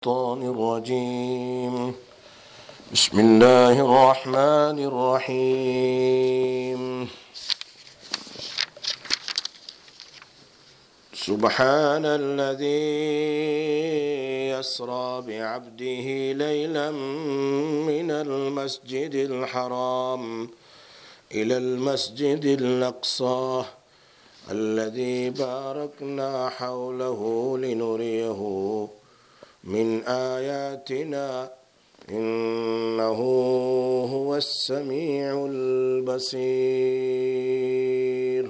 الشيطان الرجيم بسم الله الرحمن الرحيم سبحان الذي أسرى بعبده ليلا من المسجد الحرام إلى المسجد الأقصى الذي باركنا حوله لنريه من آياتنا إنه هو السميع البصير.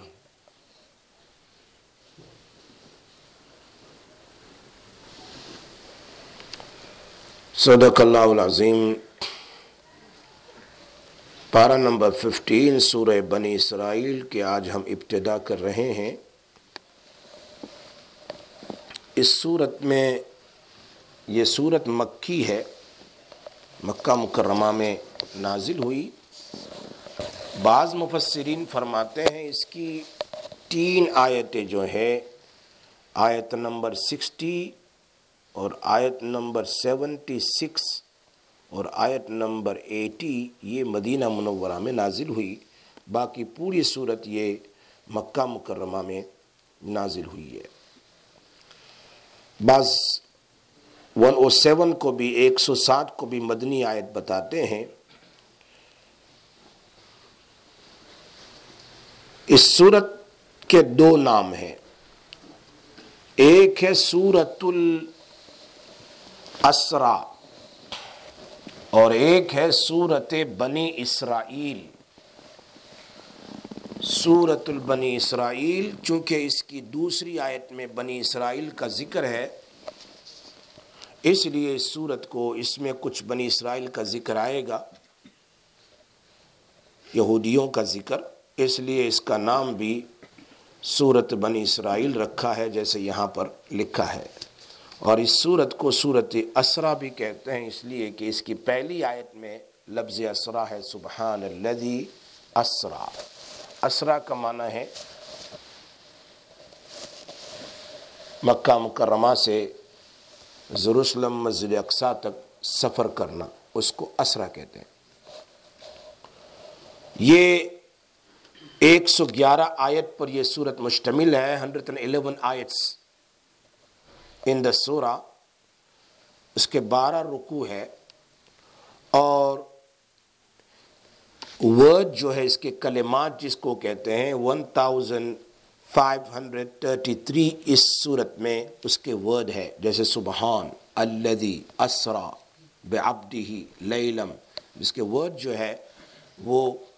صدق اللہ العظیم. پارہ نمبر 15 سورہ بنی اسرائیل کے آج ہم ابتدا کر رہے ہیں. اس سورت میں یہ سورت مکی ہے، مکہ مکرمہ میں نازل ہوئی. بعض مفسرین فرماتے ہیں اس کی 3 آیتیں جو ہے، آیت نمبر 60 اور آیت نمبر 76 اور آیت نمبر 80 یہ مدینہ منورہ میں نازل ہوئی. باقی پوری سورت یہ مکہ مکرمہ میں نازل ہوئی ہے. بعض 107 کو بھی 160 کو بھی مدنی آیت بتاتے ہیں. اس سورت کے 2 نام ہیں. ایک ہے سورۃ الاسراء اور ایک ہے سورۃ بنی اسرائیل. سورۃ البنی اسرائیل چونکہ اس کی دوسری آیت میں بنی اسرائیل کا ذکر ہے، اس لیے اس سورت کو اس میں کچھ بنی اسرائیل کا ذکر آئے گا، یہودیوں کا ذکر، اس لیے اس کا نام بھی سورت بنی اسرائیل رکھا ہے جیسے یہاں پر لکھا ہے. اور اس سورت کو سورت اسرا بھی کہتے ہیں اس لیے کہ اس کی پہلی آیت میں لفظ اسرا ہے، سبحان الذی اسرا. اسرا کا معنی ہے مکہ مکرمہ سے یروشلم مسجد اقصی تک سفر کرنا، اس کو اسرا کہتے ہیں. یہ 111 آیت پر یہ سورت مشتمل ہے. 111 آیتس ان دا سورہ. اس کے 12 رکوع ہے اور ورڈ جو ہے اس کے کلمات جس کو کہتے ہیں 1533 اس صورت میں اس کے ورڈ ہے. جیسے سبحان الذی اسرا بعبدہ لیلا، اس کے ورڈ جو ہے وہ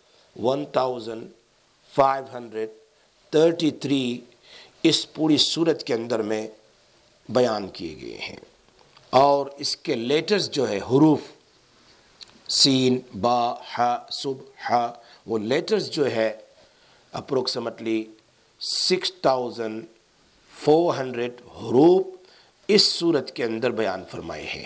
1533 اس پوری صورت کے اندر میں بیان کیے گئے ہیں. اور اس کے لیٹرز جو ہے حروف سین با ح صب ح، وہ لیٹرز جو ہے اپروکسیمیٹلی 6400 حروف اس صورت کے اندر بیان فرمائے ہیں.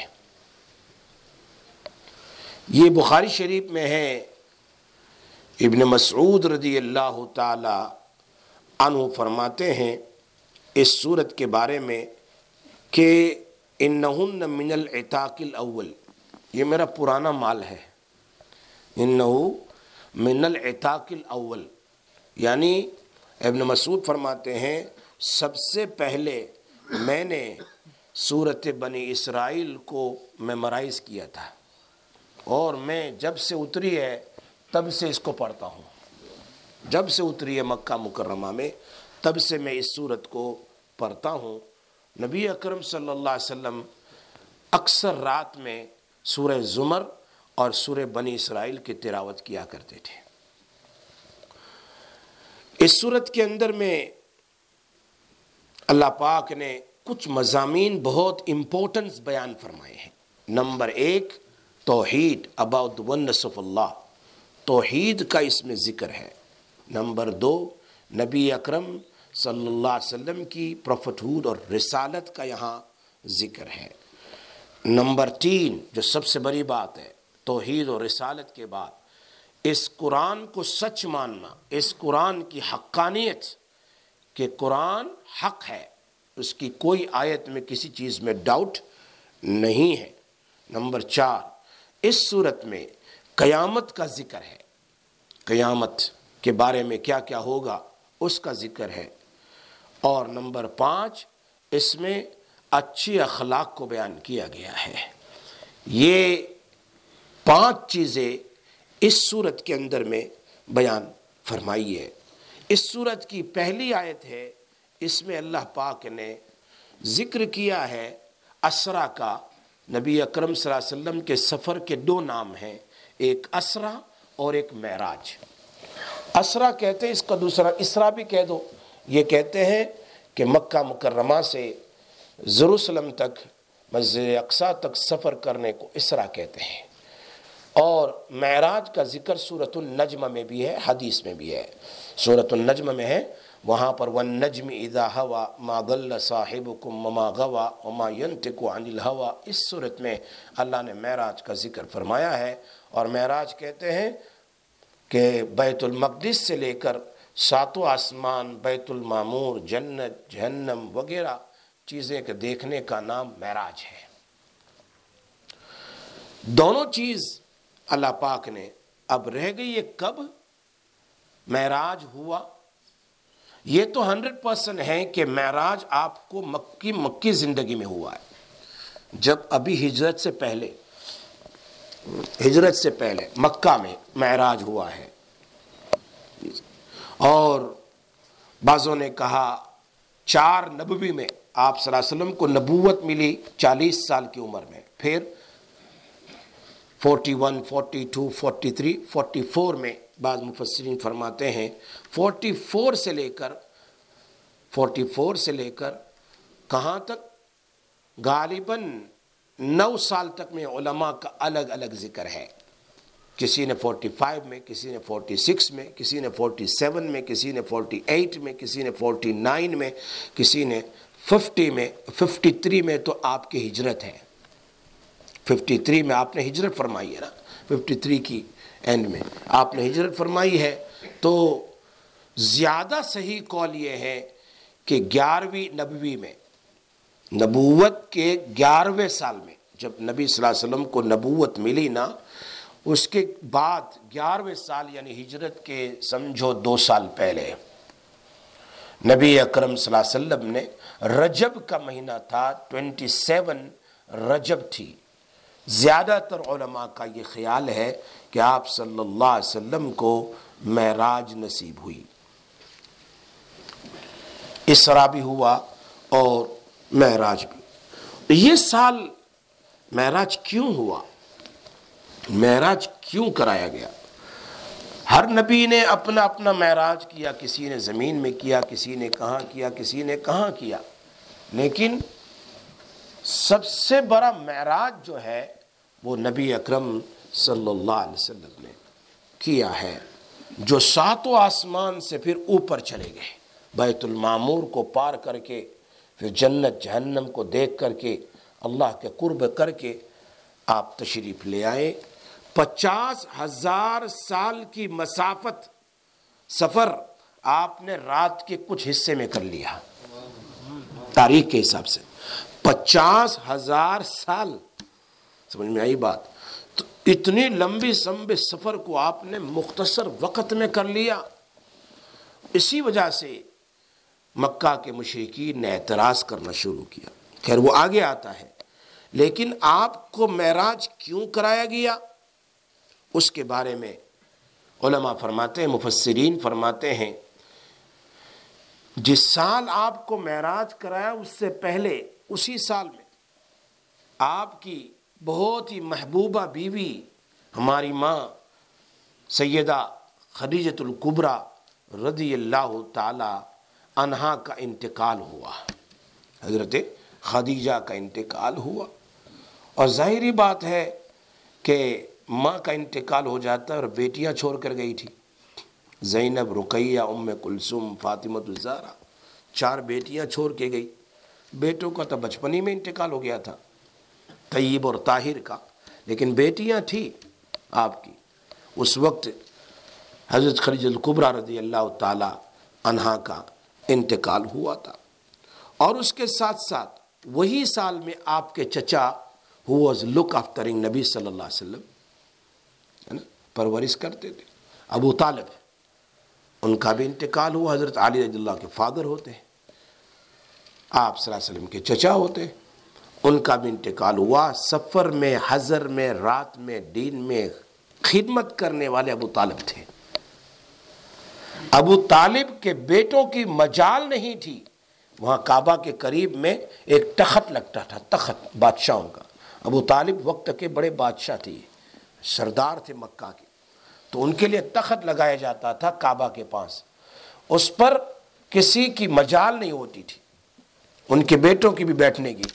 یہ بخاری شریف میں ہے. ابن مسعود رضی اللہ تعالی عنہ فرماتے ہیں اس صورت کے بارے میں کہ انہن من العتاق الاول، یہ میرا پرانا مال ہے. انہو من العتاق الاول، یعنی ابن مسعود فرماتے ہیں سب سے پہلے میں نے سورت بنی اسرائیل کو میمورائز کیا تھا اور میں جب سے اتری ہے تب سے اس کو پڑھتا ہوں. جب سے اتری ہے مکہ مکرمہ میں تب سے میں اس سورت کو پڑھتا ہوں. نبی اکرم صلی اللہ علیہ وسلم اکثر رات میں سورہ زمر اور سورہ بنی اسرائیل کی تلاوت کیا کرتے تھے. اس سورت کے اندر میں اللہ پاک نے کچھ مضامین بہت امپورٹنس بیان فرمائے ہیں. نمبر 1 توحید، اباؤٹ the oneness of اللہ، توحید کا اس میں ذکر ہے. نمبر 2 نبی اکرم صلی اللہ علیہ وسلم کی پروفٹہوڈ اور رسالت کا یہاں ذکر ہے. نمبر 3 جو سب سے بڑی بات ہے توحید اور رسالت کے بعد اس قرآن کو سچ ماننا، اس قرآن کی حقانیت کہ قرآن حق ہے، اس کی کوئی آیت میں کسی چیز میں ڈاؤٹ نہیں ہے۔ نمبر 4، اس صورت میں قیامت کا ذکر ہے، قیامت کے بارے میں کیا کیا ہوگا اس کا ذکر ہے۔ اور نمبر 5، اس میں اچھی اخلاق کو بیان کیا گیا ہے۔ یہ 5 چیزیں اس صورت کے اندر میں بیان فرمائی ہے۔ اس صورت کی پہلی آیت ہے، اس میں اللہ پاک نے ذکر کیا ہے اسرا کا۔ نبی اکرم صلی اللہ علیہ وسلم کے سفر کے 2 نام ہیں، ایک اسرا اور ایک معراج۔ اسرا کہتے ہیں، اس کا دوسرا اسرا بھی کہہ دو۔ یہ کہتے ہیں کہ مکہ مکرمہ سے یروشلم تک، مسجد اقصی تک سفر کرنے کو اسرا کہتے ہیں۔ اور معراج کا ذکر سورۃ النجم میں بھی ہے، حدیث میں بھی ہے۔ سورۃ النجم میں ہے، وہاں پر وَالنَّجْمِ إِذَا هَوَى مَا ضَلَّ صَاحِبُكُمْ وَمَا غَوَى وَمَا يَنطِقُ عَنِ الْهَوَى۔ اس صورت میں اللہ نے معراج کا ذکر فرمایا ہے۔ اور معراج کہتے ہیں کہ بیت المقدس سے لے کر 7 آسمان، بیت المعمور، جنت، جہنم وغیرہ چیزیں کے دیکھنے کا نام معراج ہے۔ دونوں چیز اللہ پاک نے، اب رہ گئی یہ کب معراج ہوا۔ یہ تو 100% ہے کہ معراج آپ کو مکی زندگی میں ہوا ہے، جب ابھی ہجرت سے پہلے مکہ میں معراج ہوا ہے۔ اور بعضوں نے کہا 4 نبوی میں آپ صلی اللہ علیہ وسلم کو نبوت ملی 40 سال کی عمر میں، پھر 41، 42، 43، 44 میں بعض مفسرین فرماتے ہیں 44 سے لے کر کہاں تک، غالباً 9 سال تک میں علماء کا الگ الگ ذکر ہے۔ کسی نے 45 میں، کسی نے 46 میں، کسی نے 47 میں، کسی نے 48 میں، کسی نے 49 میں، کسی نے 50 میں، 53 میں تو آپ کی ہجرت ہے۔ 53 میں آپ نے ہجرت فرمائی ہے نا، 53 کی اینڈ میں آپ نے ہجرت فرمائی ہے۔ تو زیادہ صحیح قول یہ ہے کہ 11ویں نبوی میں، نبوت کے 11ویں سال میں، جب نبی صلی اللہ علیہ وسلم کو نبوت ملی نا، اس کے بعد 11ویں سال یعنی ہجرت کے سمجھو 2 سال پہلے، نبی اکرم صلی اللہ علیہ وسلم نے، رجب کا مہینہ تھا، 27 رجب تھی۔ زیادہ تر علماء کا یہ خیال ہے کہ آپ صلی اللہ علیہ وسلم کو معراج نصیب ہوئی، اسرا بھی ہوا اور معراج بھی۔ یہ سال معراج کیوں ہوا، معراج کیوں کرایا گیا؟ ہر نبی نے اپنا اپنا معراج کیا، کسی نے زمین میں کیا، کسی نے کہاں کیا، کسی نے کہاں کیا، لیکن سب سے بڑا معراج جو ہے وہ نبی اکرم صلی اللہ علیہ وسلم نے کیا ہے، جو 7 آسمان سے پھر اوپر چلے گئے، بیت المعمور کو پار کر کے، پھر جنت جہنم کو دیکھ کر کے، اللہ کے قرب کر کے آپ تشریف لے آئے۔ 50,000 سال کی مسافت سفر آپ نے رات کے کچھ حصے میں کر لیا، تاریخ کے حساب سے 50,000 سال، سمجھ میں آئی بات؟ تو اتنی لمبی سفر کو آپ نے مختصر وقت میں کر لیا۔ اسی وجہ سے مکہ کے مشرکین نے اعتراض کرنا شروع کیا۔ خیر وہ آگے آتا ہے، لیکن آپ کو معراج کیوں کرایا گیا اس کے بارے میں علماء فرماتے ہیں، مفسرین فرماتے ہیں، جس سال آپ کو معراج کرایا اس سے پہلے اسی سال میں آپ کی بہت ہی محبوبہ بیوی ہماری ماں سیدہ خدیجۃ الکبریٰ رضی اللہ تعالی عنہا کا انتقال ہوا، حضرت خدیجہ کا انتقال ہوا۔ اور ظاہری بات ہے کہ ماں کا انتقال ہو جاتا ہے اور بیٹیاں چھوڑ کر گئی تھی، زینب، رقیہ، ام کلثوم، فاطمہ الزہرا، 4 بیٹیاں چھوڑ کے گئی۔ بیٹوں کا تو بچپن ہی میں انتقال ہو گیا تھا، طیب اور طاہر کا، لیکن بیٹیاں تھی آپ کی۔ اس وقت حضرت خدیجہ الکبریٰ رضی اللہ تعالی عنہا کا انتقال ہوا تھا۔ اور اس کے ساتھ ساتھ وہی سال میں آپ کے چچا who was look aftering نبی صلی اللہ علیہ وسلم, ہے نا, پرورش کرتے تھے. ابو طالب, ان کا بھی انتقال ہوا. حضرت علی رضی اللہ کے فادر ہوتے ہیں, آپ صلی اللہ علیہ وسلم کے چچا ہوتے ہیں, ان کا بھی انتقال ہوا. سفر میں, حضر میں, رات میں, دین میں خدمت کرنے والے ابو طالب تھے. ابو طالب کے بیٹوں کی مجال نہیں تھی. وہاں کعبہ کے قریب میں ایک تخت لگتا تھا, تخت بادشاہوں کا. ابو طالب وقت کے بڑے بادشاہ تھے, سردار تھے مکہ کے, تو ان کے لیے تخت لگایا جاتا تھا کعبہ کے پاس. اس پر کسی کی مجال نہیں ہوتی تھی, ان کے بیٹوں کی بھی بیٹھنے کی.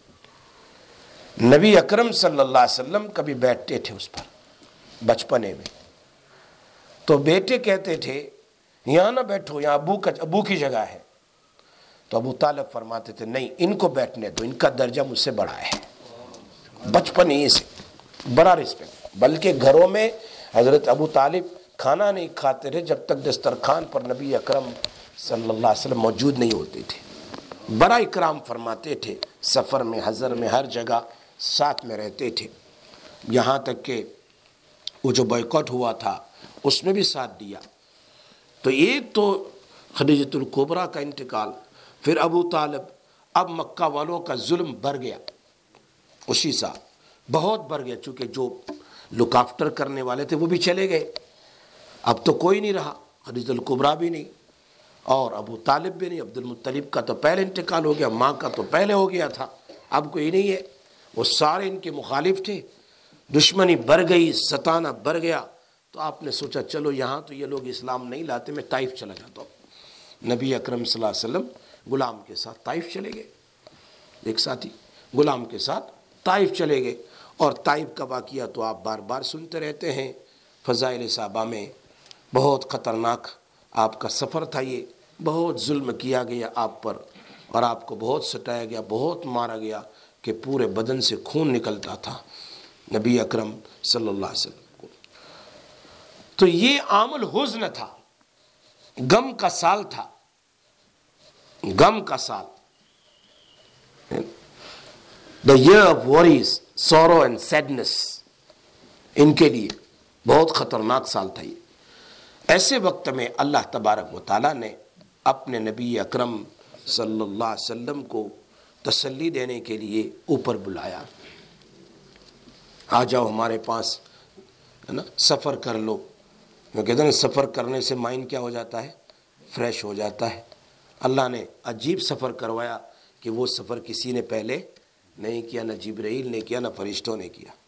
نبی اکرم صلی اللہ علیہ وسلم کبھی بیٹھتے تھے اس پر بچپنے میں, تو بیٹے کہتے تھے یہاں نہ بیٹھو, یہاں ابو کی جگہ ہے. تو ابو طالب فرماتے تھے نہیں, ان کو بیٹھنے دو, ان کا درجہ مجھ سے بڑا ہے. بچپن ہی سے بڑا رسپیکٹ. بلکہ گھروں میں حضرت ابو طالب کھانا نہیں کھاتے تھے جب تک دسترخوان پر نبی اکرم صلی اللہ علیہ وسلم موجود نہیں ہوتے تھے. بڑا اکرام فرماتے تھے. سفر میں, حضر میں, ہر جگہ ساتھ میں رہتے تھے. یہاں تک کہ وہ جو بائیکاٹ ہوا تھا اس میں بھی ساتھ دیا. تو ایک تو خدیجۃ الکبریٰ کا انتقال, پھر ابو طالب. اب مکہ والوں کا ظلم بڑھ گیا اسی سال, بہت بڑھ گیا, چونکہ جو لک آفٹر کرنے والے تھے وہ بھی چلے گئے. اب تو کوئی نہیں رہا, خدیجۃ الکبریٰ بھی نہیں اور ابو طالب بھی نہیں. عبد المطلب کا تو پہلے انتقال ہو گیا, ماں کا تو پہلے ہو گیا تھا, اب کوئی نہیں ہے. وہ سارے ان کے مخالف تھے, دشمنی بڑھ گئی, ستانا بڑھ گیا. تو آپ نے سوچا چلو یہاں تو یہ لوگ اسلام نہیں لاتے, میں طائف چلا جاتا ہوں. نبی اکرم صلی اللہ علیہ وسلم غلام کے ساتھ طائف چلے گئے. ایک ساتھی غلام کے ساتھ طائف چلے گئے. اور طائف کا واقعہ تو آپ بار بار سنتے رہتے ہیں فضائل صحابہ میں. بہت خطرناک آپ کا سفر تھا یہ, بہت ظلم کیا گیا آپ پر, اور آپ کو بہت ستایا گیا, بہت مارا گیا کہ پورے بدن سے خون نکلتا تھا نبی اکرم صلی اللہ علیہ وسلم کو. تو یہ عام الحزن تھا, غم کا سال تھا, غم کا سال. The year of worries, sorrow and sadness, ان کے لیے بہت خطرناک سال تھا یہ. ایسے وقت میں اللہ تبارک و تعالیٰ نے اپنے نبی اکرم صلی اللہ علیہ وسلم کو تسلی دینے کے لیے اوپر بلایا. آ جاؤ ہمارے پاس, ہے نا, سفر کر لو. میں کہتا ہوں سفر کرنے سے مائنڈ کیا ہو جاتا ہے, فریش ہو جاتا ہے. اللہ نے عجیب سفر کروایا کہ وہ سفر کسی نے پہلے نہیں کیا, نہ جبرائیل نے کیا, نہ فرشتوں نے کیا.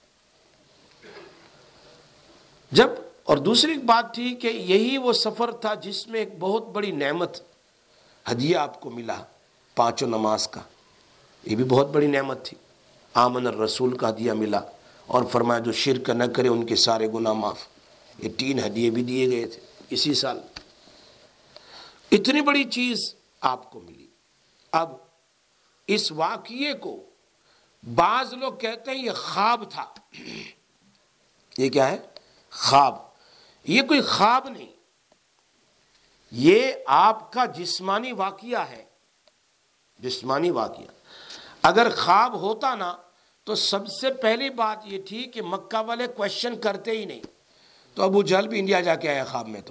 جب اور دوسری بات تھی کہ یہی وہ سفر تھا جس میں ایک بہت بڑی نعمت ہدیہ آپ کو ملا, 5 نماز کا. یہ بھی بہت بڑی نعمت تھی. آمن الرسول کا ہدیہ ملا, اور فرمایا جو شرک نہ کرے ان کے سارے گناہ معاف. یہ 3 ہدیے بھی دیے گئے تھے اسی سال. اتنی بڑی چیز آپ کو ملی. اب اس واقعے کو بعض لوگ کہتے ہیں یہ خواب تھا. یہ کیا ہے؟ خواب. یہ کوئی خواب نہیں, یہ آپ کا جسمانی واقعہ ہے, جسمانی واقعہ. اگر خواب ہوتا نا تو سب سے پہلی بات یہ تھی کہ مکہ والے کوشچن کرتے ہی نہیں. تو ابو جہل بھی انڈیا جا کے آیا خواب میں. تو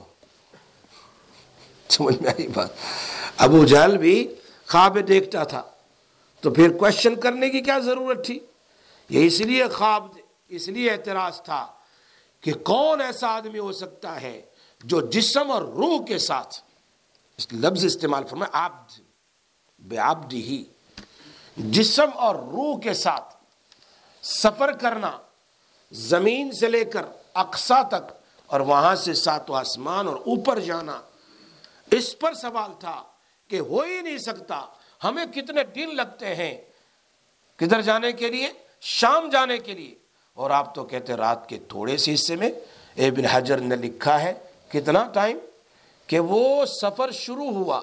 سمجھ میں آئی بات؟ ابو جہل بھی خواب دیکھتا تھا, تو پھر کوشچن کرنے کی کیا ضرورت تھی؟ یہ اس لیے خواب, اس لیے اعتراض تھا کہ کون ایسا آدمی ہو سکتا ہے جو جسم اور روح کے ساتھ, اس لفظ استعمال فرمایا عبد بعبدہ, جسم اور روح کے ساتھ سفر کرنا, زمین سے لے کر اقصا تک, اور وہاں سے 7 آسمان اور اوپر جانا. اس پر سوال تھا کہ ہو ہی نہیں سکتا. ہمیں کتنے دن لگتے ہیں کدھر جانے کے لیے؟ شام جانے کے لیے, اور آپ تو کہتے رات کے تھوڑے سے حصے میں. ابن حجر نے لکھا ہے کتنا ٹائم, کہ وہ سفر شروع ہوا,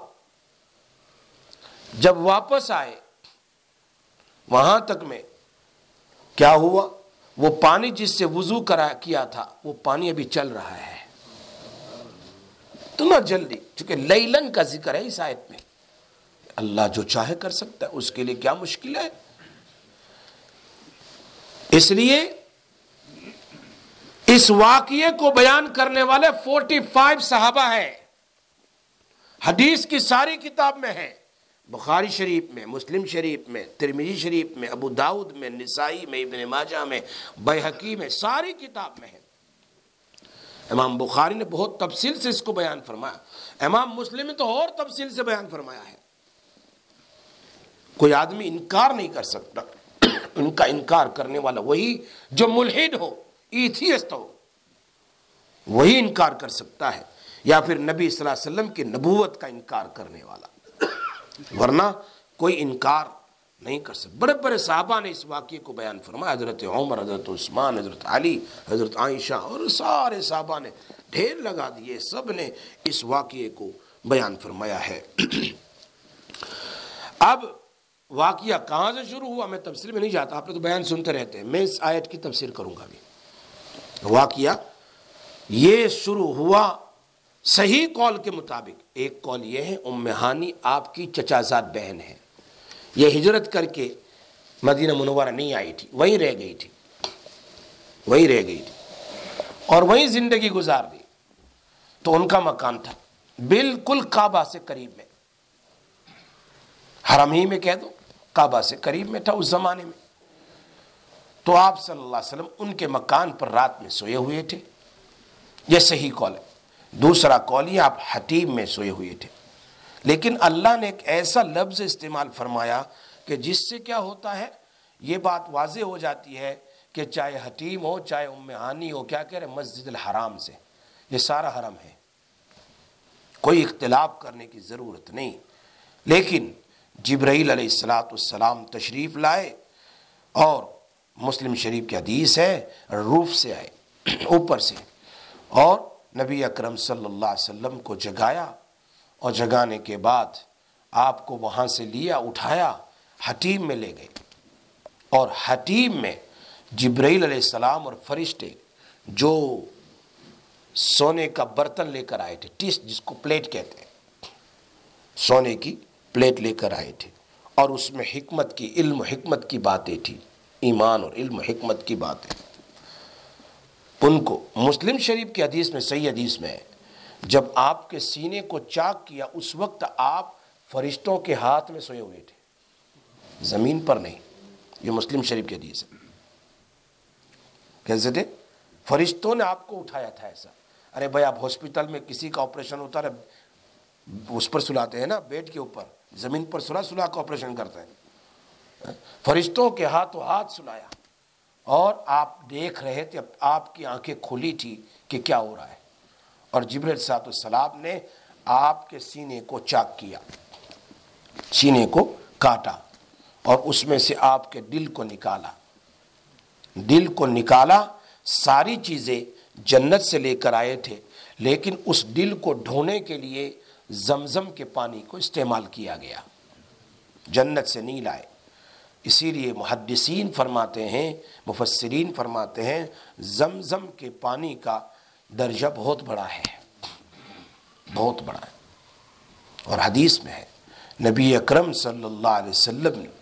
جب واپس آئے وہاں تک میں کیا ہوا, وہ پانی جس سے وضو کیا تھا وہ پانی ابھی چل رہا ہے. تو نہ جلدی, چونکہ لیلن کا ذکر ہے اس آیت میں. اللہ جو چاہے کر سکتا ہے, اس کے لیے کیا مشکل ہے. اس لیے اس واقعے کو بیان کرنے والے 45 صحابہ ہیں، حدیث کی ساری کتاب میں ہے، بخاری شریف میں، مسلم شریف میں، ترمذی شریف میں، ابو داؤد میں، نسائی میں، ابن ماجہ میں، بیہقی میں، ساری کتاب میں ہے۔ امام بخاری نے بہت تفصیل سے اس کو بیان فرمایا، امام مسلم نے تو اور تفصیل سے بیان فرمایا ہے۔ کوئی آدمی انکار نہیں کر سکتا، ان کا انکار کرنے والا وہی جو ملحد ہو، ایتھیسٹ ہو، وہی انکار کر سکتا ہے، یا پھر نبی صلی اللہ علیہ وسلم کی نبوت کا انکار کرنے والا، ورنہ کوئی انکار نہیں کر سکتا۔ بڑے بڑے صحابہ نے اس واقعے کو بیان فرمایا، حضرت عمر، حضرت عثمان، حضرت علی، حضرت عائشہ، اور سارے صحابہ نے ڈھیر لگا دیے، سب نے اس واقعے کو بیان فرمایا ہے۔ اب واقعہ کہاں سے شروع ہوا میں تفسیر میں نہیں جاتا، آپ نے تو بیان سنتے رہتے ہیں، میں اس آیت کی تفسیر کروں گا بھی۔ واقعہ یہ شروع ہوا صحیح قول کے مطابق، ایک قول یہ ہے ام ہانی آپ کی چچا زاد بہن ہے، یہ ہجرت کر کے مدینہ منورہ نہیں آئی تھی، وہیں رہ گئی تھی، وہیں رہ گئی تھی اور وہیں زندگی گزار دی۔ تو ان کا مکان تھا بالکل کعبہ سے قریب میں، حرم ہی میں کہہ دو، کعبہ سے قریب میں تھا اس زمانے میں۔ تو آپ صلی اللہ علیہ وسلم ان کے مکان پر رات میں سوئے ہوئے تھے، یہ صحیح قول ہے۔ دوسرا قول یہ آپ حتیم میں سوئے ہوئے تھے، لیکن اللہ نے ایک ایسا لفظ استعمال فرمایا کہ جس سے کیا ہوتا ہے، یہ بات واضح ہو جاتی ہے کہ چاہے حتیم ہو چاہے ام ہانی ہو، کیا کہہ رہے، مسجد الحرام سے، یہ سارا حرم ہے، کوئی اختلاف کرنے کی ضرورت نہیں۔ لیکن جبرائیل علیہ السلام تشریف لائے، اور مسلم شریف کی حدیث ہے، روف سے آئے، اوپر سے، اور نبی اکرم صلی اللہ علیہ وسلم کو جگایا، اور جگانے کے بعد آپ کو وہاں سے لیا، اٹھایا، حتیم میں لے گئے، اور حتیم میں جبرائیل علیہ السلام اور فرشتے جو سونے کا برتن لے کر آئے تھے، ٹیس جس کو پلیٹ کہتے ہیں، سونے کی پلیٹ لے کر آئے تھے، اور اس میں حکمت کی، علم و حکمت کی باتیں تھی، ایمان اور علم و حکمت کی باتیں۔ ان کو مسلم شریف کی حدیث میں، صحیح حدیث میں ہے، جب آپ کے سینے کو چاک کیا اس وقت آپ فرشتوں کے ہاتھ میں سوئے ہوئے تھے، زمین پر نہیں، یہ مسلم شریف کی حدیث ہے۔ کیسے تھے؟ فرشتوں نے آپ کو اٹھایا تھا ایسا۔ ارے بھائی، آپ ہاسپٹل میں کسی کا آپریشن ہوتا ہے، اس پر سلاتے ہیں نا، بیڈ کے اوپر، زمین پر سلا کا آپریشن کرتے ہیں، فرشتوں کے ہاتھوں ہاتھ سلایا، اور آپ دیکھ رہے تھے، آپ کی آنکھیں کھلی تھی کہ کیا ہو رہا ہے، اور جبرائیل صاحب السلام نے آپ کے سینے کو چاک کیا، سینے کو کاٹا، اور اس میں سے آپ کے دل کو نکالا، دل کو نکالا۔ ساری چیزیں جنت سے لے کر آئے تھے، لیکن اس دل کو دھونے کے لیے زمزم کے پانی کو استعمال کیا گیا، جنت سے نہیں لائے۔ اسی لیے محدثین فرماتے ہیں، مفسرین فرماتے ہیں، زمزم کے پانی کا درجہ بہت بڑا ہے، بہت بڑا ہے، اور حدیث میں ہے، نبی اکرم صلی اللہ علیہ وسلم نے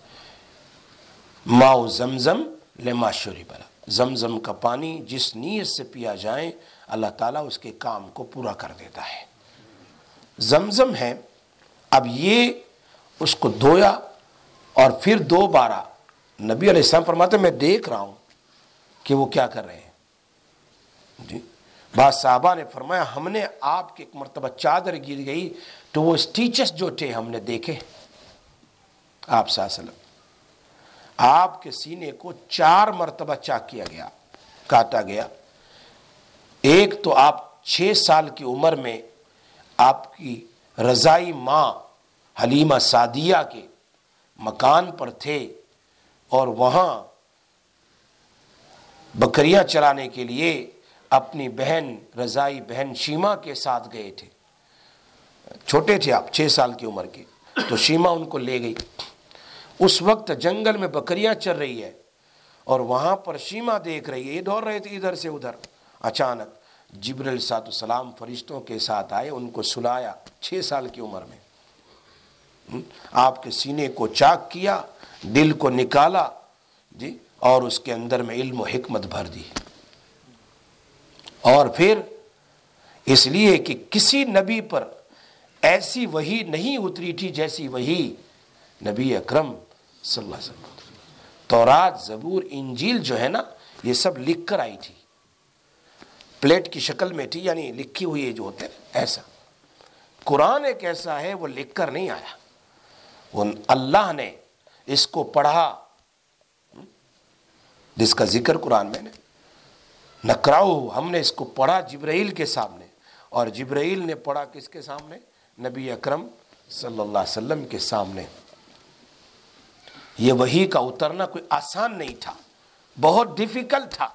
ماء زمزم لما شرب له، زمزم کا پانی جس نیت سے پیا جائے اللہ تعالیٰ اس کے کام کو پورا کر دیتا ہے۔ زمزم ہے، اب یہ اس کو دھویا، اور پھر دوبارہ نبی علیہ السلام فرماتے ہیں میں دیکھ رہا ہوں کہ وہ کیا کر رہے ہیں جی۔ بعض صحابہ نے فرمایا ہم نے آپ کی ایک مرتبہ چادر گر گئی تو وہ اسٹیچز جو تھے ہم نے دیکھے، آپ صلی اللہ علیہ وسلم آپ کے سینے کو 4 مرتبہ چاک کیا گیا، کاٹا گیا۔ ایک تو آپ 6 سال کی عمر میں آپ کی رضائی ماں حلیمہ سعدیہ کے مکان پر تھے، اور وہاں بکریاں چرانے کے لیے اپنی بہن، رضائی بہن شیما کے ساتھ گئے تھے، چھوٹے تھے آپ، 6 سال کی عمر کے، تو شیما ان کو لے گئی۔ اس وقت جنگل میں بکریاں چر رہی ہے، اور وہاں پر شیما دیکھ رہی ہے، یہ دوڑ رہے تھے ادھر سے ادھر۔ اچانک جبرائیل صاحب السلام فرشتوں کے ساتھ آئے، ان کو سلایا، 6 سال کی عمر میں آپ کے سینے کو چاک کیا، دل کو نکالا جی، اور اس کے اندر میں علم و حکمت بھر دی. اور پھر اس لیے کہ کسی نبی پر ایسی وحی نہیں اتری تھی جیسی وحی نبی اکرم صلی اللہ علیہ وسلم. تورات، زبور، انجیل جو ہے نا، یہ سب لکھ کر آئی تھی، پلیٹ کی شکل میں تھی، یعنی لکھی ہوئی جو ہوتے ہیں ایسا. قرآن ایک ایسا ہے، وہ لکھ کر نہیں آیا، وہ اللہ نے اس کو پڑھا، جس کا ذکر قرآن میں نے نقرأہ، ہم نے اس کو پڑھا جبرائیل کے سامنے، اور جبرائیل نے پڑھا کس کے سامنے؟ نبی اکرم صلی اللہ علیہ وسلم کے سامنے. یہ وحی کا اترنا کوئی آسان نہیں تھا، بہت ڈیفیکلٹ تھا.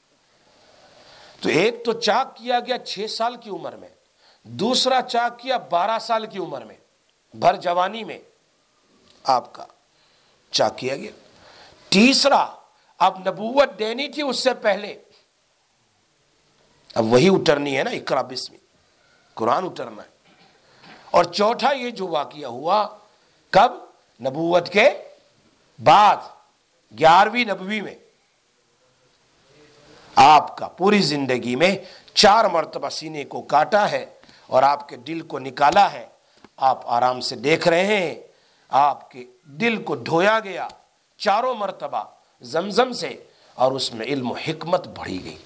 تو ایک تو چاک کیا گیا 6 سال کی عمر میں، دوسرا چاک کیا 12 سال کی عمر میں، بھر جوانی میں آپ کا چاک کیا گیا. تیسرا اب نبوت دینی تھی اس سے پہلے، اب وہی اترنی ہے نا، اقرا بسم، قرآن اترنا ہے. اور چوتھا یہ جو واقعہ ہوا کب؟ نبوت کے بعد 11ویں نبوی میں. آپ کا پوری زندگی میں 4 مرتبہ سینے کو کاٹا ہے اور آپ کے دل کو نکالا ہے. آپ آرام سے دیکھ رہے ہیں، آپ کے دل کو دھویا گیا 4 مرتبہ زمزم سے، اور اس میں علم و حکمت بڑھی گئی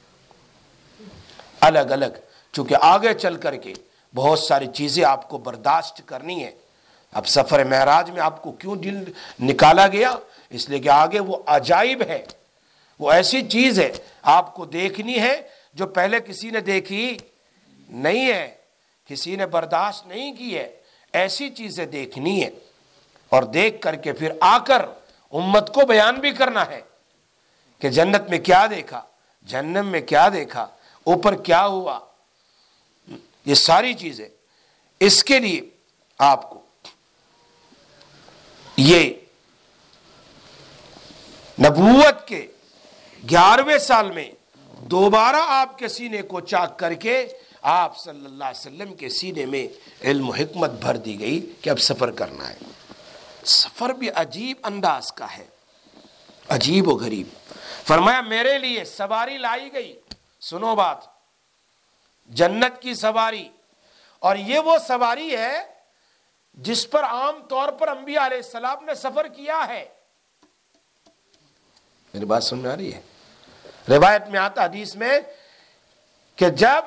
الگ الگ. چونکہ آگے چل کر کے بہت ساری چیزیں آپ کو برداشت کرنی ہے. اب سفر معراج میں آپ کو کیوں دل نکالا گیا؟ اس لیے کہ آگے وہ عجائب ہے، وہ ایسی چیز ہے آپ کو دیکھنی ہے جو پہلے کسی نے دیکھی نہیں ہے، کسی نے برداشت نہیں کی ہے. ایسی چیزیں دیکھنی ہے، اور دیکھ کر کے پھر آ کر امت کو بیان بھی کرنا ہے کہ جنت میں کیا دیکھا، جہنم میں کیا دیکھا، اوپر کیا ہوا. یہ ساری چیزیں، اس کے لیے آپ کو یہ نبوت کے 11ویں سال میں دوبارہ آپ کے سینے کو چاک کر کے آپ صلی اللہ علیہ وسلم کے سینے میں علم و حکمت بھر دی گئی کہ اب سفر کرنا ہے. سفر بھی عجیب انداز کا ہے، عجیب و غریب. فرمایا میرے لیے سواری لائی گئی، سنو بات، جنت کی سواری. اور یہ وہ سواری ہے جس پر عام طور پر انبیاء علیہ السلام نے سفر کیا ہے. میری بات سن میں آ رہی ہے؟ روایت میں آتا حدیث میں کہ جب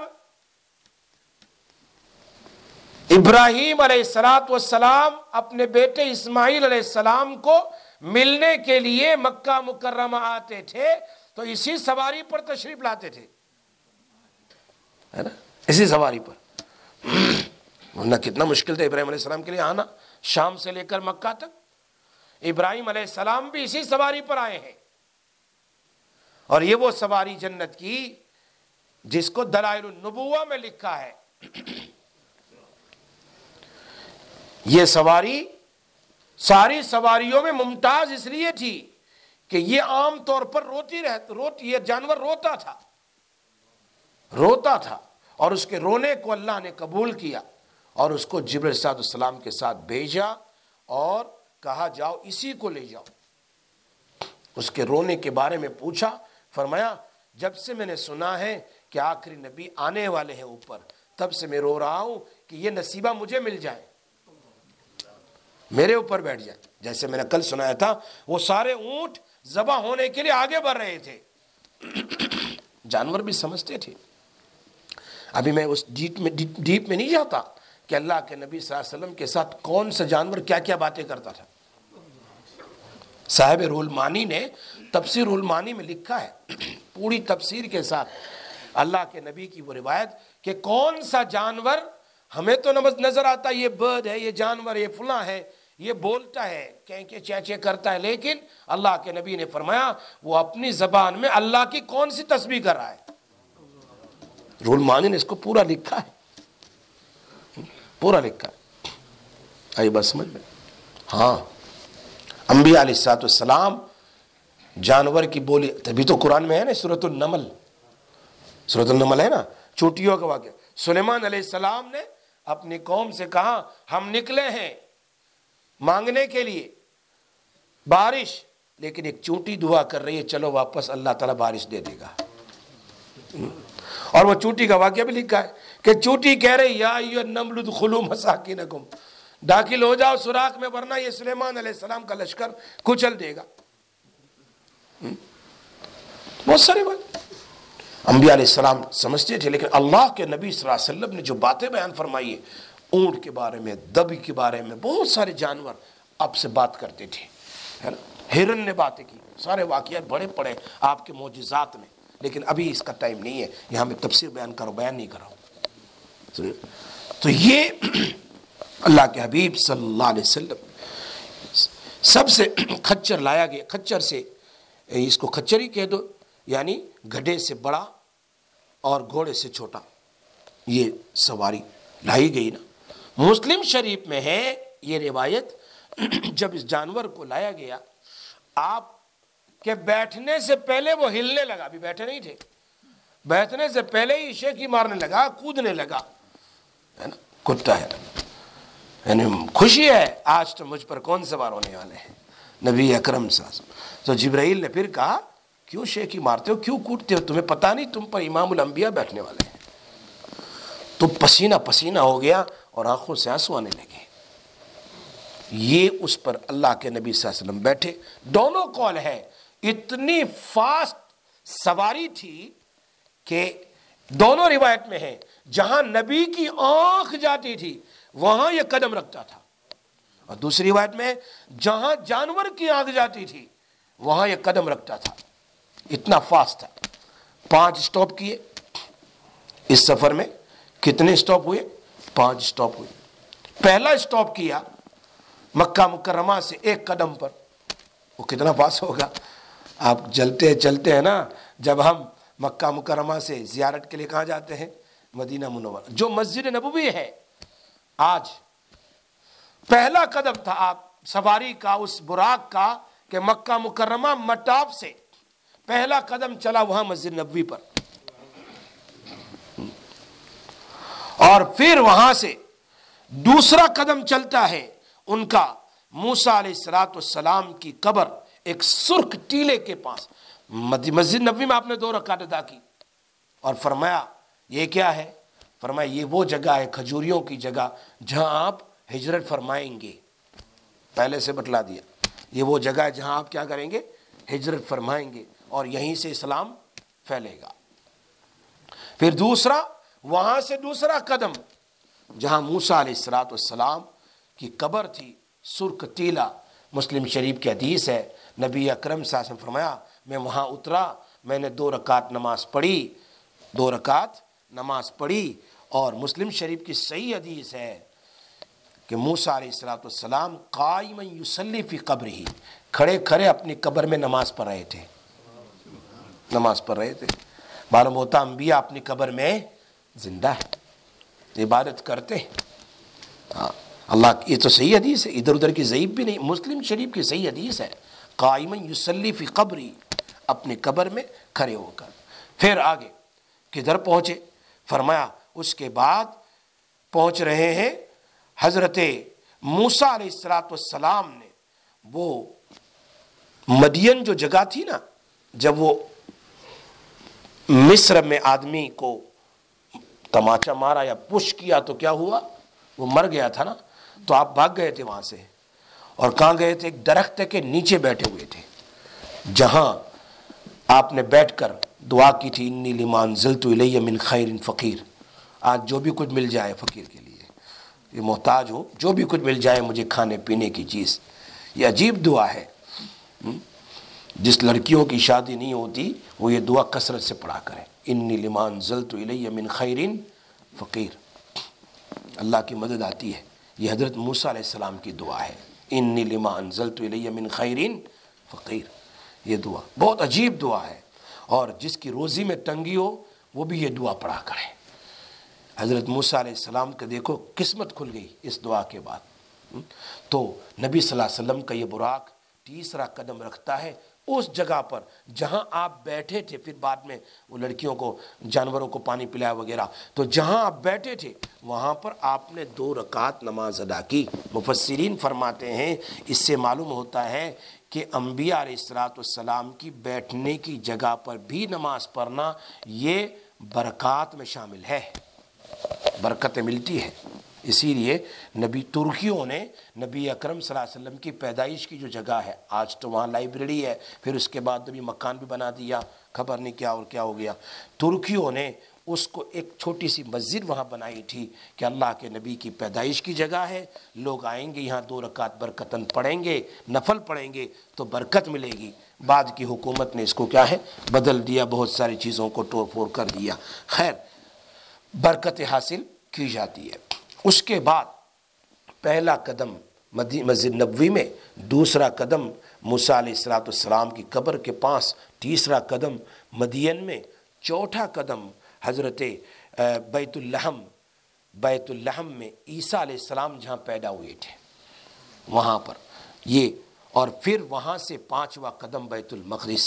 ابراہیم علیہ السلام اپنے بیٹے اسماعیل علیہ السلام کو ملنے کے لیے مکہ مکرمہ آتے تھے تو اسی سواری پر تشریف لاتے تھے، ہے نا، اسی سواری پر. ورنہ کتنا مشکل تھا ابراہیم علیہ السلام کے لیے آنا شام سے لے کر مکہ تک. ابراہیم علیہ السلام بھی اسی سواری پر آئے ہیں. اور یہ وہ سواری جنت کی جس کو دلائل النبوہ میں لکھا ہے. یہ سواری ساری سواریوں میں ممتاز اس لیے تھی کہ یہ عام طور پر یہ جانور روتا تھا اور اس کے رونے کو اللہ نے قبول کیا اور اس کو جبرائیل علیہ السلام کے ساتھ بھیجا اور کہا جاؤ اسی کو لے جاؤ. اس کے رونے کے بارے میں پوچھا، فرمایا جب سے میں نے سنا ہے کہ آخری نبی آنے والے ہیں اوپر، تب سے میں رو رہا ہوں کہ یہ نصیبہ مجھے مل جائے، میرے اوپر بیٹھ جائے. جیسے میں نے کل سنایا تھا، وہ سارے اونٹ ذبح ہونے کے لیے آگے بڑھ رہے تھے. جانور بھی سمجھتے تھے. ابھی میں اس ڈیپ میں نہیں جاتا کہ اللہ کے نبی صلی اللہ علیہ وسلم کے ساتھ کون سا جانور کیا کیا باتیں کرتا تھا. صاحب رول مانی نے تفسیر رول مانی میں لکھا ہے پوری تفسیر کے ساتھ اللہ کے نبی کی وہ روایت کہ کون سا جانور ہمیں تو نظر آتا ہے یہ برڈ ہے، یہ جانور، یہ فلاں ہے، یہ بولتا ہے، کہیں چیچے کرتا ہے، لیکن اللہ کے نبی نے فرمایا وہ اپنی زبان میں اللہ کی کون سی تسبیح کر رہا ہے. رول مانی نے اس کو پورا لکھا ہے، پورا لکھا ہے. آئی بات سمجھ میں؟ ہاں، انبیاء علیہ السلام جانور کی بولی، تبھی تو قرآن میں ہے نا سورۃ النمل ہے نا، چوٹیوں کا واقعہ. سلیمان علیہ السلام نے اپنی قوم سے کہا ہم نکلے ہیں مانگنے کے لیے بارش، لیکن ایک چونٹی دعا کر رہی ہے چلو واپس اللہ تعالیٰ بارش دے دے گا. اور وہ چونٹی کا واقعہ بھی لکھا ہے کہ چونٹی کہہ رہی یا ایھا النمل ادخلوا مساکنکم، داخل ہو جاؤ سوراخ میں ورنہ یہ سلیمان علیہ السلام کا لشکر کچل دے گا. بہت ساری بات انبیاء علیہ السلام سمجھتے تھے، لیکن اللہ کے نبی صلی اللہ علیہ وسلم نے جو باتیں بیان فرمائی ہے، اونٹ کے بارے میں، دبی کے بارے میں، بہت سارے جانور آپ سے بات کرتے تھے، ہے نا، ہرن نے باتیں کی، سارے واقعات بڑے پڑے آپ کے معجزات میں، لیکن ابھی اس کا ٹائم نہیں ہے یہاں میں تفسیر بیان نہیں کر رہا ہوں. تو یہ اللہ کے حبیب صلی اللہ علیہ وسلم سب سے کھچر لایا گیا، کھچر سے اس کو کھچر ہی کہہ دو، یعنی گدھے سے بڑا اور گھوڑے سے چھوٹا یہ سواری لائی گئی نا. مسلم شریف میں ہے یہ روایت، جب اس جانور کو لایا گیا آپ کے بیٹھنے سے پہلے وہ ہلنے لگا، ابھی بیٹھے نہیں تھے، بیٹھنے سے پہلے ہی شیخی مارنے لگا، کودنے لگا، ہے نا، کتا ہے، یعنی خوشی ہے آج تو مجھ پر کون سوار ہونے والے ہیں، نبی اکرم صلی اللہ علیہ وسلم. تو جبرائیل نے پھر کہا کیوں شیخی مارتے ہو، کیوں کوٹتے ہو، تمہیں پتہ نہیں تم پر امام الانبیاء بیٹھنے والے ہیں. تو پسینہ پسینہ ہو گیا اور آنکھوں سے آنسو آنے لگے. یہ اس پر اللہ کے نبی صلی اللہ علیہ وسلم بیٹھے. دونوں قول ہے، اتنی فاسٹ سواری تھی کہ دونوں روایت میں ہے جہاں نبی کی آنکھ جاتی تھی وہاں یہ قدم رکھتا تھا، اور دوسری روایت میں جہاں جانور کی آنکھ جاتی تھی وہاں یہ قدم رکھتا تھا. اتنا فاسٹ تھا. 5 اسٹاپ کیے اس سفر میں. کتنے اسٹاپ ہوئے؟ 5 اسٹاپ ہوئے. پہلا اسٹاپ کیا مکہ مکرمہ سے 1 قدم پر. وہ کتنا پاس ہوگا؟ آپ چلتے چلتے ہیں نا، جب ہم مکہ مکرمہ سے زیارت کے لیے کہاں جاتے ہیں؟ مدینہ منورہ. جو مسجد نبوی ہے آج، پہلا قدم تھا آپ سواری کا اس براق کا کہ مکہ مکرمہ مٹاپ سے پہلا قدم چلا وہاں مسجد نبوی پر، اور پھر وہاں سے دوسرا قدم چلتا ہے ان کا موسیٰ علیہ السلام کی قبر ایک سرخ ٹیلے کے پاس. مسجد نبوی میں آپ نے 2 رکعت ادا کی اور فرمایا یہ کیا ہے؟ فرمایا یہ وہ جگہ ہے، کھجوریوں کی جگہ جہاں آپ ہجرت فرمائیں گے. پہلے سے بتلا دیا یہ وہ جگہ ہے جہاں آپ کیا کریں گے؟ ہجرت فرمائیں گے، اور یہیں سے اسلام پھیلے گا. پھر دوسرا، وہاں سے دوسرا قدم جہاں موسیٰ علیہ السلام کی قبر تھی، سرخ ٹیلا. مسلم شریف کی حدیث ہے، نبی اکرم صلی اللہ علیہ وسلم فرمایا میں وہاں اترا، میں نے 2 رکعت نماز پڑھی، 2 رکعت نماز پڑھی. اور مسلم شریف کی صحیح حدیث ہے کہ موسیٰ علیہ السلام قائما یصلی فی قبرہ، کھڑے کھڑے اپنی قبر میں نماز پڑھ رہے تھے، نماز پڑھ رہے تھے. معلوم ہوتا انبیاء اپنی قبر میں زندہ ہے، عبادت کرتے ہیں. ہاں اللہ، یہ تو صحیح حدیث ہے، ادھر ادھر کی ضعیف بھی نہیں، مسلم شریف کی صحیح حدیث ہے، قائما یصلی فی قبری، اپنی قبر میں کھڑے ہو کر. پھر آگے کدھر پہنچے؟ فرمایا اس کے بعد پہنچ رہے ہیں حضرت موسیٰ علیہ السلام نے وہ مدین جو جگہ تھی نا، جب وہ مصر میں آدمی کو تماچا مارا یا پش کیا تو کیا ہوا؟ وہ مر گیا تھا نا. تو آپ بھاگ گئے تھے وہاں سے، اور کہاں گئے تھے؟ ایک درخت کے نیچے بیٹھے ہوئے تھے جہاں آپ نے بیٹھ کر دعا کی تھی انی لما انزلت الی من خیر فقیر. آج جو بھی کچھ مل جائے فقیر کے لیے، یہ محتاج ہوں، جو بھی کچھ مل جائے مجھے کھانے پینے کی چیز. یہ عجیب دعا ہے. جس لڑکیوں کی شادی نہیں ہوتی وہ یہ دعا کثرت سے پڑھا کریں، انی لما انزلت الی من خیر فقیر. اللہ کی مدد آتی ہے. یہ حضرت موسیٰ علیہ السلام کی دعا ہے، انی لما انزلت الی من خیر فقیر. یہ دعا بہت عجیب دعا ہے، اور جس کی روزی میں تنگی ہو وہ بھی یہ دعا پڑھا کرے. حضرت موسیٰ علیہ السلام کا دیکھو قسمت کھل گئی اس دعا کے بعد. تو نبی صلی اللہ علیہ وسلم کا یہ براق تیسرا قدم رکھتا ہے اس جگہ پر جہاں آپ بیٹھے تھے. پھر بعد میں وہ لڑکیوں کو، جانوروں کو پانی پلایا وغیرہ، تو جہاں آپ بیٹھے تھے وہاں پر آپ نے 2 رکعت نماز ادا کی. مفسرین فرماتے ہیں اس سے معلوم ہوتا ہے کہ انبیاء علیہ الصلوۃ والسلام کی بیٹھنے کی جگہ پر بھی نماز پڑھنا یہ برکات میں شامل ہے، برکتیں ملتی ہے۔ اسی لیے نبی ترکیوں نے نبی اکرم صلی اللہ علیہ وسلم کی پیدائش کی جو جگہ ہے، آج تو وہاں لائبریری ہے، پھر اس کے بعد نبی مکان بھی بنا دیا، خبر نہیں کیا اور کیا ہو گیا۔ ترکیوں نے اس کو ایک چھوٹی سی مسجد وہاں بنائی تھی کہ اللہ کے نبی کی پیدائش کی جگہ ہے، لوگ آئیں گے یہاں 2 رکعت برکتاً پڑھیں گے، نفل پڑھیں گے تو برکت ملے گی۔ بعد کی حکومت نے اس کو کیا ہے بدل دیا، بہت ساری چیزوں کو توڑ پھوڑ کر دیا۔ خیر، برکت حاصل کی جاتی ہے۔ اس کے بعد پہلا قدم مسجد نبوی میں، دوسرا قدم موسیٰ علیہ الصلوۃ والسلام کی قبر کے پاس، تیسرا قدم مدین میں، چوتھا قدم حضرت بیت الحم میں عیسیٰ علیہ السلام جہاں پیدا ہوئے تھے وہاں پر یہ، اور پھر وہاں سے 5واں قدم بیت المقدس۔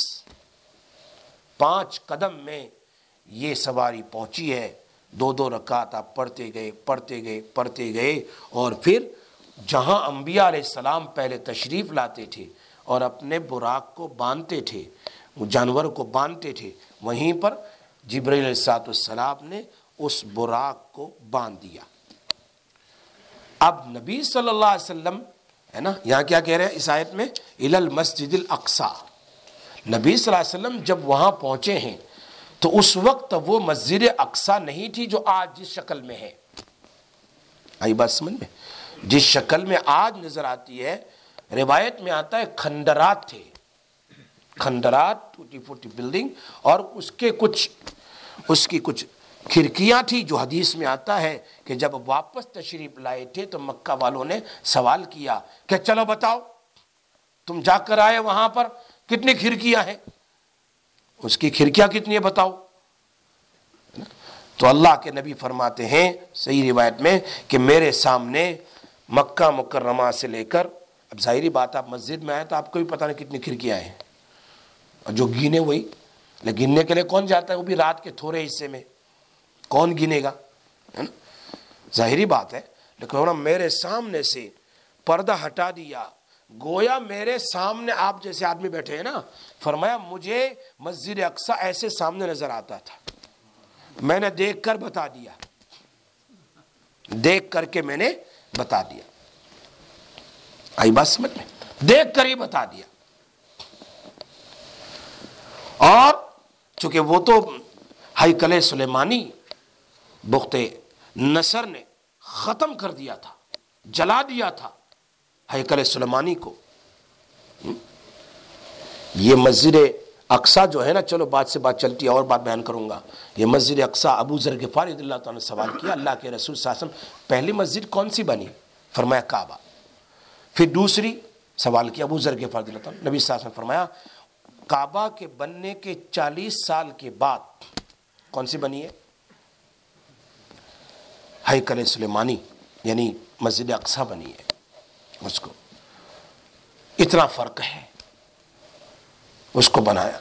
5 قدم میں یہ سواری پہنچی ہے۔ 2 رکعت آپ پڑھتے گئے اور پھر جہاں انبیاء علیہ السلام پہلے تشریف لاتے تھے اور اپنے براق کو باندھتے تھے، جانور کو باندھتے تھے، وہیں پر جبرائیل علیہ السلام نے اس براق کو باندھ دیا۔ اب نبی صلی اللہ علیہ وسلم ہے نا، یہاں کیا کہہ رہے ہیں اس آیت میں، الی المسجد الاقصی۔ نبی صلی اللہ علیہ وسلم جب وہاں پہنچے ہیں تو اس وقت وہ مسجد اقصی نہیں تھی جو آج جس شکل میں ہے۔ آئی بات سمجھ میں؟ جس شکل میں آج نظر آتی ہے، روایت میں آتا ہے کھنڈرات تھے، کھنڈرات، ٹوٹی پھوٹی بلڈنگ، اور اس کی کچھ کھڑکیاں تھی، جو حدیث میں آتا ہے کہ جب واپس تشریف لائے تھے تو مکہ والوں نے سوال کیا کہ چلو بتاؤ تم جا کر آئے وہاں پر کتنی کھڑکیاں ہیں، اس کی کھڑکیاں کتنی ہیں بتاؤ۔ تو اللہ کے نبی فرماتے ہیں صحیح روایت میں کہ میرے سامنے مکہ مکرمہ سے لے کر، اب ظاہری بات آپ مسجد میں آئے تو آپ کو بھی پتہ نہیں کتنی کھڑکیاں ہیں، اور جو گینے وہی، لیکن گننے کے لیے کون جاتا ہے، وہ بھی رات کے تھوڑے حصے میں، کون گنے گا، ہے نا، ظاہری بات ہے۔ لیکن میرے سامنے سے پردہ ہٹا دیا، گویا میرے سامنے آپ جیسے آدمی بیٹھے ہیں نا، فرمایا مجھے مسجد اقصی ایسے سامنے نظر آتا تھا، میں نے دیکھ کر بتا دیا، دیکھ کر کے میں نے بتا دیا۔ آئی بات سمجھ میں؟ دیکھ کر ہی بتا دیا۔ اور چونکہ وہ تو ہیکل سلیمانی بخت نصر نے ختم کر دیا تھا، جلا دیا تھا ہیکل سلیمانی کو۔ یہ مسجد اقصی جو ہے نا، چلو بات سے بات چلتی ہے، اور بات بیان کروں گا۔ یہ مسجد اقصی، ابو ذر غفاری رضی اللہ تعالیٰ نے سوال کیا اللہ کے رسول صلی اللہ علیہ وسلم پہلی مسجد کون سی بنی؟ فرمایا کعبہ۔ پھر دوسری سوال کیا ابو ذر غفاری رضی اللہ تعالیٰ، نبی صلی اللہ علیہ وسلم فرمایا کعبہ کے بننے کے 40 سال کے بعد کون سی بنی ہے؟ ہیکل سلیمانی، یعنی مسجد اقصی بنی ہے۔ اس کو اتنا فرق ہے، اس کو بنایا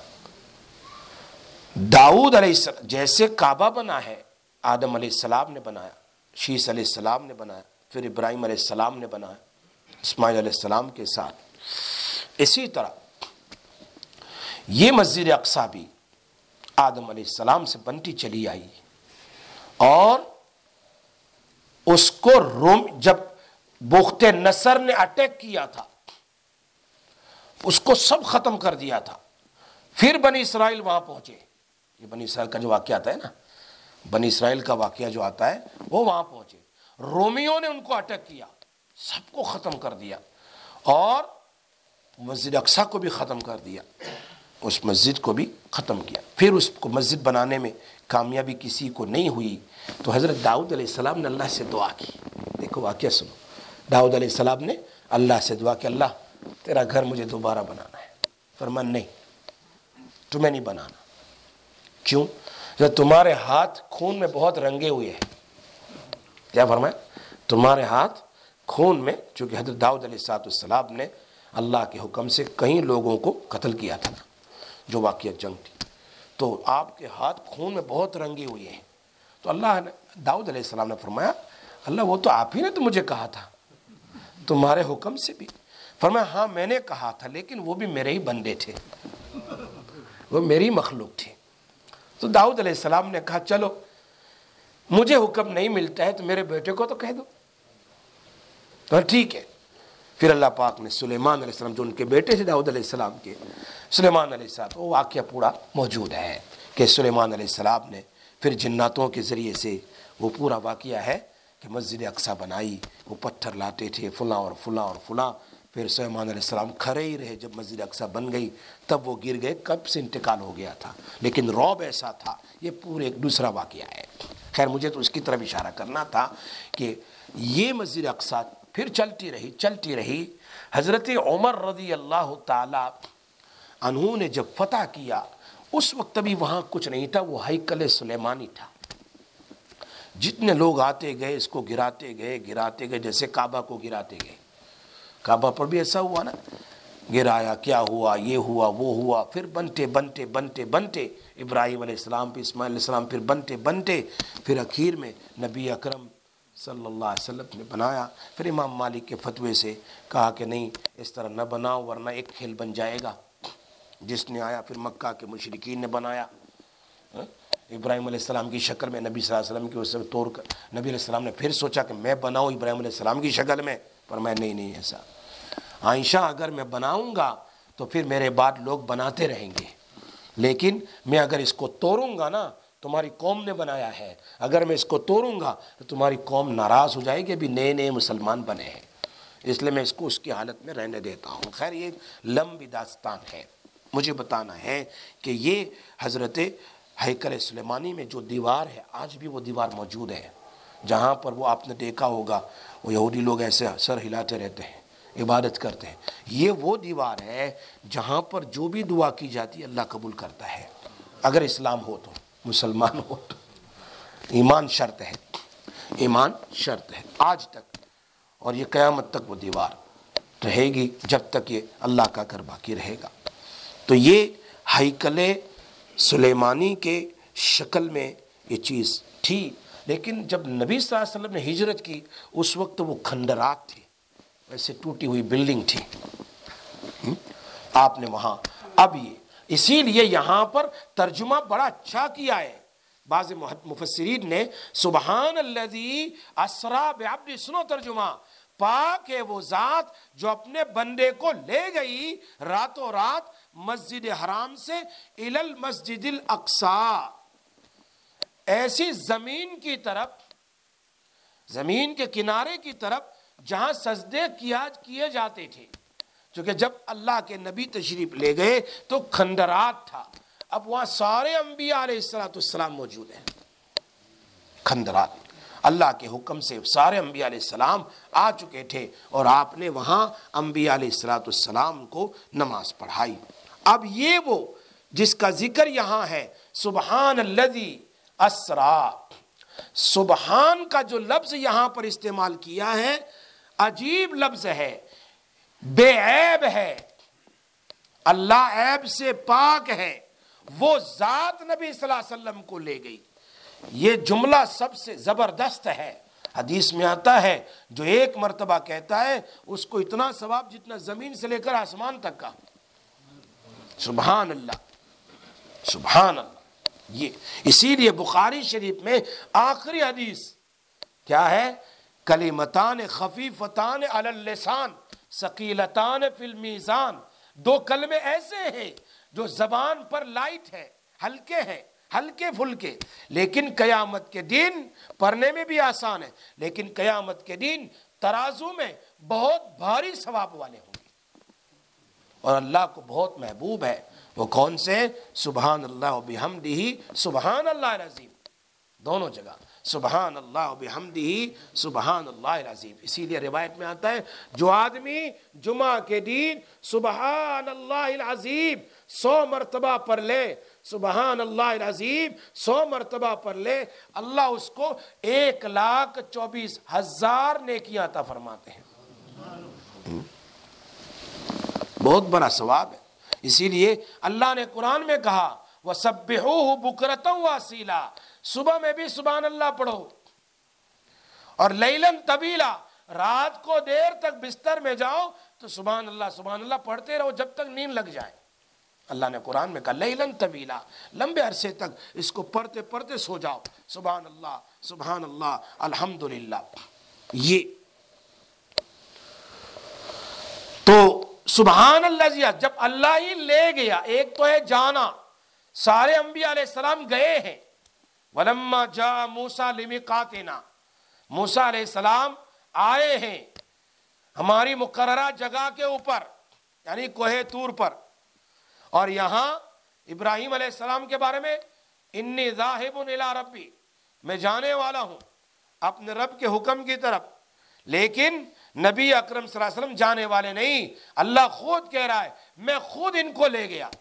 داؤد علیہ السلام، جیسے کعبہ بنا ہے آدم علیہ السلام نے بنایا، شیس علیہ السلام نے بنایا، پھر ابراہیم علیہ السلام نے بنایا اسماعیل علیہ السلام کے ساتھ، اسی طرح یہ مسجد اقصی بھی آدم علیہ السلام سے بنتی چلی آئی، اور اس کو جب بخت نصر نے اٹیک کیا تھا اس کو سب ختم کر دیا تھا۔ پھر بنی اسرائیل وہاں پہنچے، یہ بنی اسرائیل کا جو واقعہ آتا ہے نا، بنی اسرائیل کا واقعہ جو آتا ہے وہ وہاں پہنچے، رومیوں نے ان کو اٹیک کیا، سب کو ختم کر دیا، اور مسجد اقصی کو بھی ختم کر دیا، اس مسجد کو بھی ختم کیا۔ پھر اس کو مسجد بنانے میں کامیابی کسی کو نہیں ہوئی تو حضرت داؤد علیہ السلام نے اللہ سے دعا کی۔ دیکھو واقعہ سنو، داؤد علیہ السلام نے اللہ سے دعا کہ اللہ تیرا گھر مجھے دوبارہ بنانا ہے۔ فرمان نہیں، تمہیں نہیں بنانا۔ کیوں؟ جب تمہارے ہاتھ خون میں بہت رنگے ہوئے ہیں۔ کیا فرمایا؟ تمہارے ہاتھ خون میں، چونکہ حضرت داؤد علیہ السلام نے اللہ کے حکم سے کئی لوگوں کو قتل کیا تھا، جو واقعہ جنگ تھی، تو آپ کے ہاتھ خون میں بہت رنگے ہوئے ہیں۔ تو اللہ نے، داؤد علیہ السلام نے فرمایا اللہ وہ تو آپ ہی نے تو مجھے کہا تھا تمہارے حکم سے بھی فرمایا ہاں میں نے کہا تھا، لیکن وہ بھی میرے ہی بندے تھے، وہ میری مخلوق تھی۔ تو داؤد علیہ السلام نے کہا چلو مجھے حکم نہیں ملتا ہے تو میرے بیٹے کو تو کہہ دو، تو ٹھیک ہے۔ پھر اللہ پاک نے سلیمان علیہ السلام، جو ان کے بیٹے تھے داؤد علیہ السلام کے، سلیمان علیہ السلام، وہ واقعہ پورا موجود ہے کہ سلیمان علیہ السلام نے پھر جناتوں کے ذریعے سے وہ پورا واقعہ ہے کہ مسجد اقصی بنائی، وہ پتھر لاتے تھے فلاں اور فلاں اور فلاں، پھر سلیمان علیہ السلام کھڑے ہی رہے، جب مسجد اقصی بن گئی تب وہ گر گئے، کب سے انتقال ہو گیا تھا، لیکن رعب ایسا تھا۔ یہ پورے ایک دوسرا واقعہ ہے۔ خیر مجھے تو اس کی طرف اشارہ کرنا تھا کہ یہ مسجد اقصی پھر چلتی رہی۔ حضرت عمر رضی اللہ تعالی عنہ نے جب فتح کیا، اس وقت بھی وہاں کچھ نہیں تھا، وہ ہیکل سلیمانی تھا۔ جتنے لوگ آتے گئے اس کو گراتے گئے، جیسے کعبہ کو گراتے گئے۔ کعبہ پر بھی ایسا ہوا نا، گرایا، کیا ہوا، یہ ہوا وہ ہوا، پھر بنتے ابراہیم علیہ السلام پہ اسماعیل علیہ السلام، پھر بنتے پھر اخیر میں نبی اکرم صلی اللہ علیہ وسلم نے بنایا۔ پھر امام مالک کے فتوے سے کہا کہ نہیں اس طرح نہ بناؤ ورنہ ایک کھیل بن جائے گا، جس نے آیا۔ پھر مکہ کے مشرکین نے بنایا ابراہیم علیہ السلام کی شکل میں، نبی صلی اللہ علیہ وسلم کی اسے توڑ کر نبی علیہ السلام نے پھر سوچا کہ میں بناؤں ابراہیم علیہ السلام کی شکل میں، پر میں نہیں ایسا عائشہ اگر میں بناؤں گا تو پھر میرے بعد لوگ بناتے رہیں گے، لیکن میں اگر اس کو توڑوں گا نا، تمہاری قوم نے بنایا ہے، اگر میں اس کو توڑوں گا تو تمہاری قوم ناراض ہو جائے گی، ابھی نئے مسلمان بنے ہیں، اس لیے میں اس کو اس کی حالت میں رہنے دیتا ہوں۔ خیر یہ لمبی داستان ہے، مجھے بتانا ہے کہ یہ حضرت ہیکل سلیمانی میں جو دیوار ہے، آج بھی وہ دیوار موجود ہے، جہاں پر وہ آپ نے دیکھا ہوگا وہ یہودی لوگ ایسے سر ہلاتے رہتے ہیں، عبادت کرتے ہیں۔ یہ وہ دیوار ہے جہاں پر جو بھی دعا کی جاتی ہے اللہ قبول کرتا ہے، اگر اسلام ہو تو، مسلمان ہو تو۔ ایمان شرط ہے، ایمان شرط ہے آج تک، اور یہ قیامت تک وہ دیوار رہے گی جب تک یہ اللہ کا گھر باقی رہے گا۔ تو یہ ہیکل سلیمانی کے شکل میں یہ چیز تھی، لیکن جب نبی صلی اللہ علیہ وسلم نے ہجرت کی اس وقت وہ کھنڈرات تھی، ویسے ٹوٹی ہوئی بلڈنگ تھی، آپ نے وہاں اب یہ اسی لیے یہاں پر ترجمہ بڑا اچھا کیا ہے بعض مفسرین نے، سبحان الذی اسریٰ بعبدہ، سنو ترجمہ، پاک ہے وہ ذات جو اپنے بندے کو لے گئی راتوں رات مسجد حرام سے الی المسجد الاقصی، ایسی زمین کی طرف، زمین کے کنارے کی طرف جہاں سجدے کیے جاتے تھے، چونکہ جب اللہ کے نبی تشریف لے گئے تو کھنڈرات تھا، اب وہاں سارے انبیاء علیہ السلام موجود ہیں۔ کھنڈرات اللہ کے حکم سے سارے انبیاء علیہ السلام آ چکے تھے، اور آپ نے وہاں انبیاء علیہ السلام کو نماز پڑھائی۔ اب یہ وہ جس کا ذکر یہاں ہے، سبحان الذی اسریٰ، سبحان کا جو لفظ یہاں پر استعمال کیا ہے عجیب لفظ ہے، بے عیب ہے، اللہ عیب سے پاک ہے، وہ ذات نبی صلی اللہ علیہ وسلم کو لے گئی۔ یہ جملہ سب سے زبردست ہے، حدیث میں آتا ہے جو ایک مرتبہ کہتا ہے اس کو اتنا ثواب جتنا زمین سے لے کر آسمان تک کا۔ سبحان اللہ، سبحان اللہ۔ یہ اسی لیے بخاری شریف میں آخری حدیث کیا ہے؟ کلمتان خفیفتان علی اللسان ثقیلتان فی المیزان، دو کلمے ایسے ہیں جو زبان پر لائٹ ہے، ہلکے ہیں، ہلکے پھلکے، لیکن قیامت کے دن پڑھنے میں بھی آسان ہے، لیکن قیامت کے دن ترازو میں بہت بھاری ثواب والے ہوں گے، اور اللہ کو بہت محبوب ہے۔ وہ کون سے؟ سبحان اللہ و بحمدہ سبحان اللہ العظیم، دونوں جگہ سبحان اللہ و بحمدہ سبحان اللہ العظیم۔ اسی لیے روایت میں آتا ہے جو آدمی جمعہ کے دن سبحان اللہ العظیم 100 مرتبہ پڑھ لے، سبحان اللہ العظیم 100 مرتبہ پڑھ لے، اللہ اس کو 1,24,000 نیکیاں عطا فرماتے ہیں۔ بہت بڑا ثواب ہے، اسی لیے اللہ نے قرآن میں کہا وَسَبِّحُوهُ بُكْرَةً وَأَصِيلًا، صبح میں بھی سبحان اللہ پڑھو، اور لیلاً طویلا، رات کو دیر تک بستر میں جاؤ تو سبحان اللہ پڑھتے رہو جب تک نیند لگ جائے۔ اللہ نے قرآن میں کہا لیلن طویلا، لمبے عرصے تک اس کو پڑھتے پڑھتے سو جاؤ، سبحان اللہ الحمدللہ۔ یہ تو سبحان اللہ جب اللہ ہی لے گیا، ایک تو ہے جانا، سارے انبیاء علیہ السلام گئے ہیں۔ وَلَمَّا جَاءَ مُوسَىٰ لِمِيقَاتِنَا، موسیٰ علیہ السلام آئے ہیں ہماری مقررہ جگہ کے اوپر، یعنی کوہ طور پر۔ اور یہاں ابراہیم علیہ السلام کے بارے میں انی ذاہب الی ربی، میں جانے والا ہوں اپنے رب کے حکم کی طرف، لیکن نبی اکرم صلی اللہ علیہ وسلم جانے والے نہیں۔ اللہ خود کہہ رہا ہے میں خود ان کو لے گیا،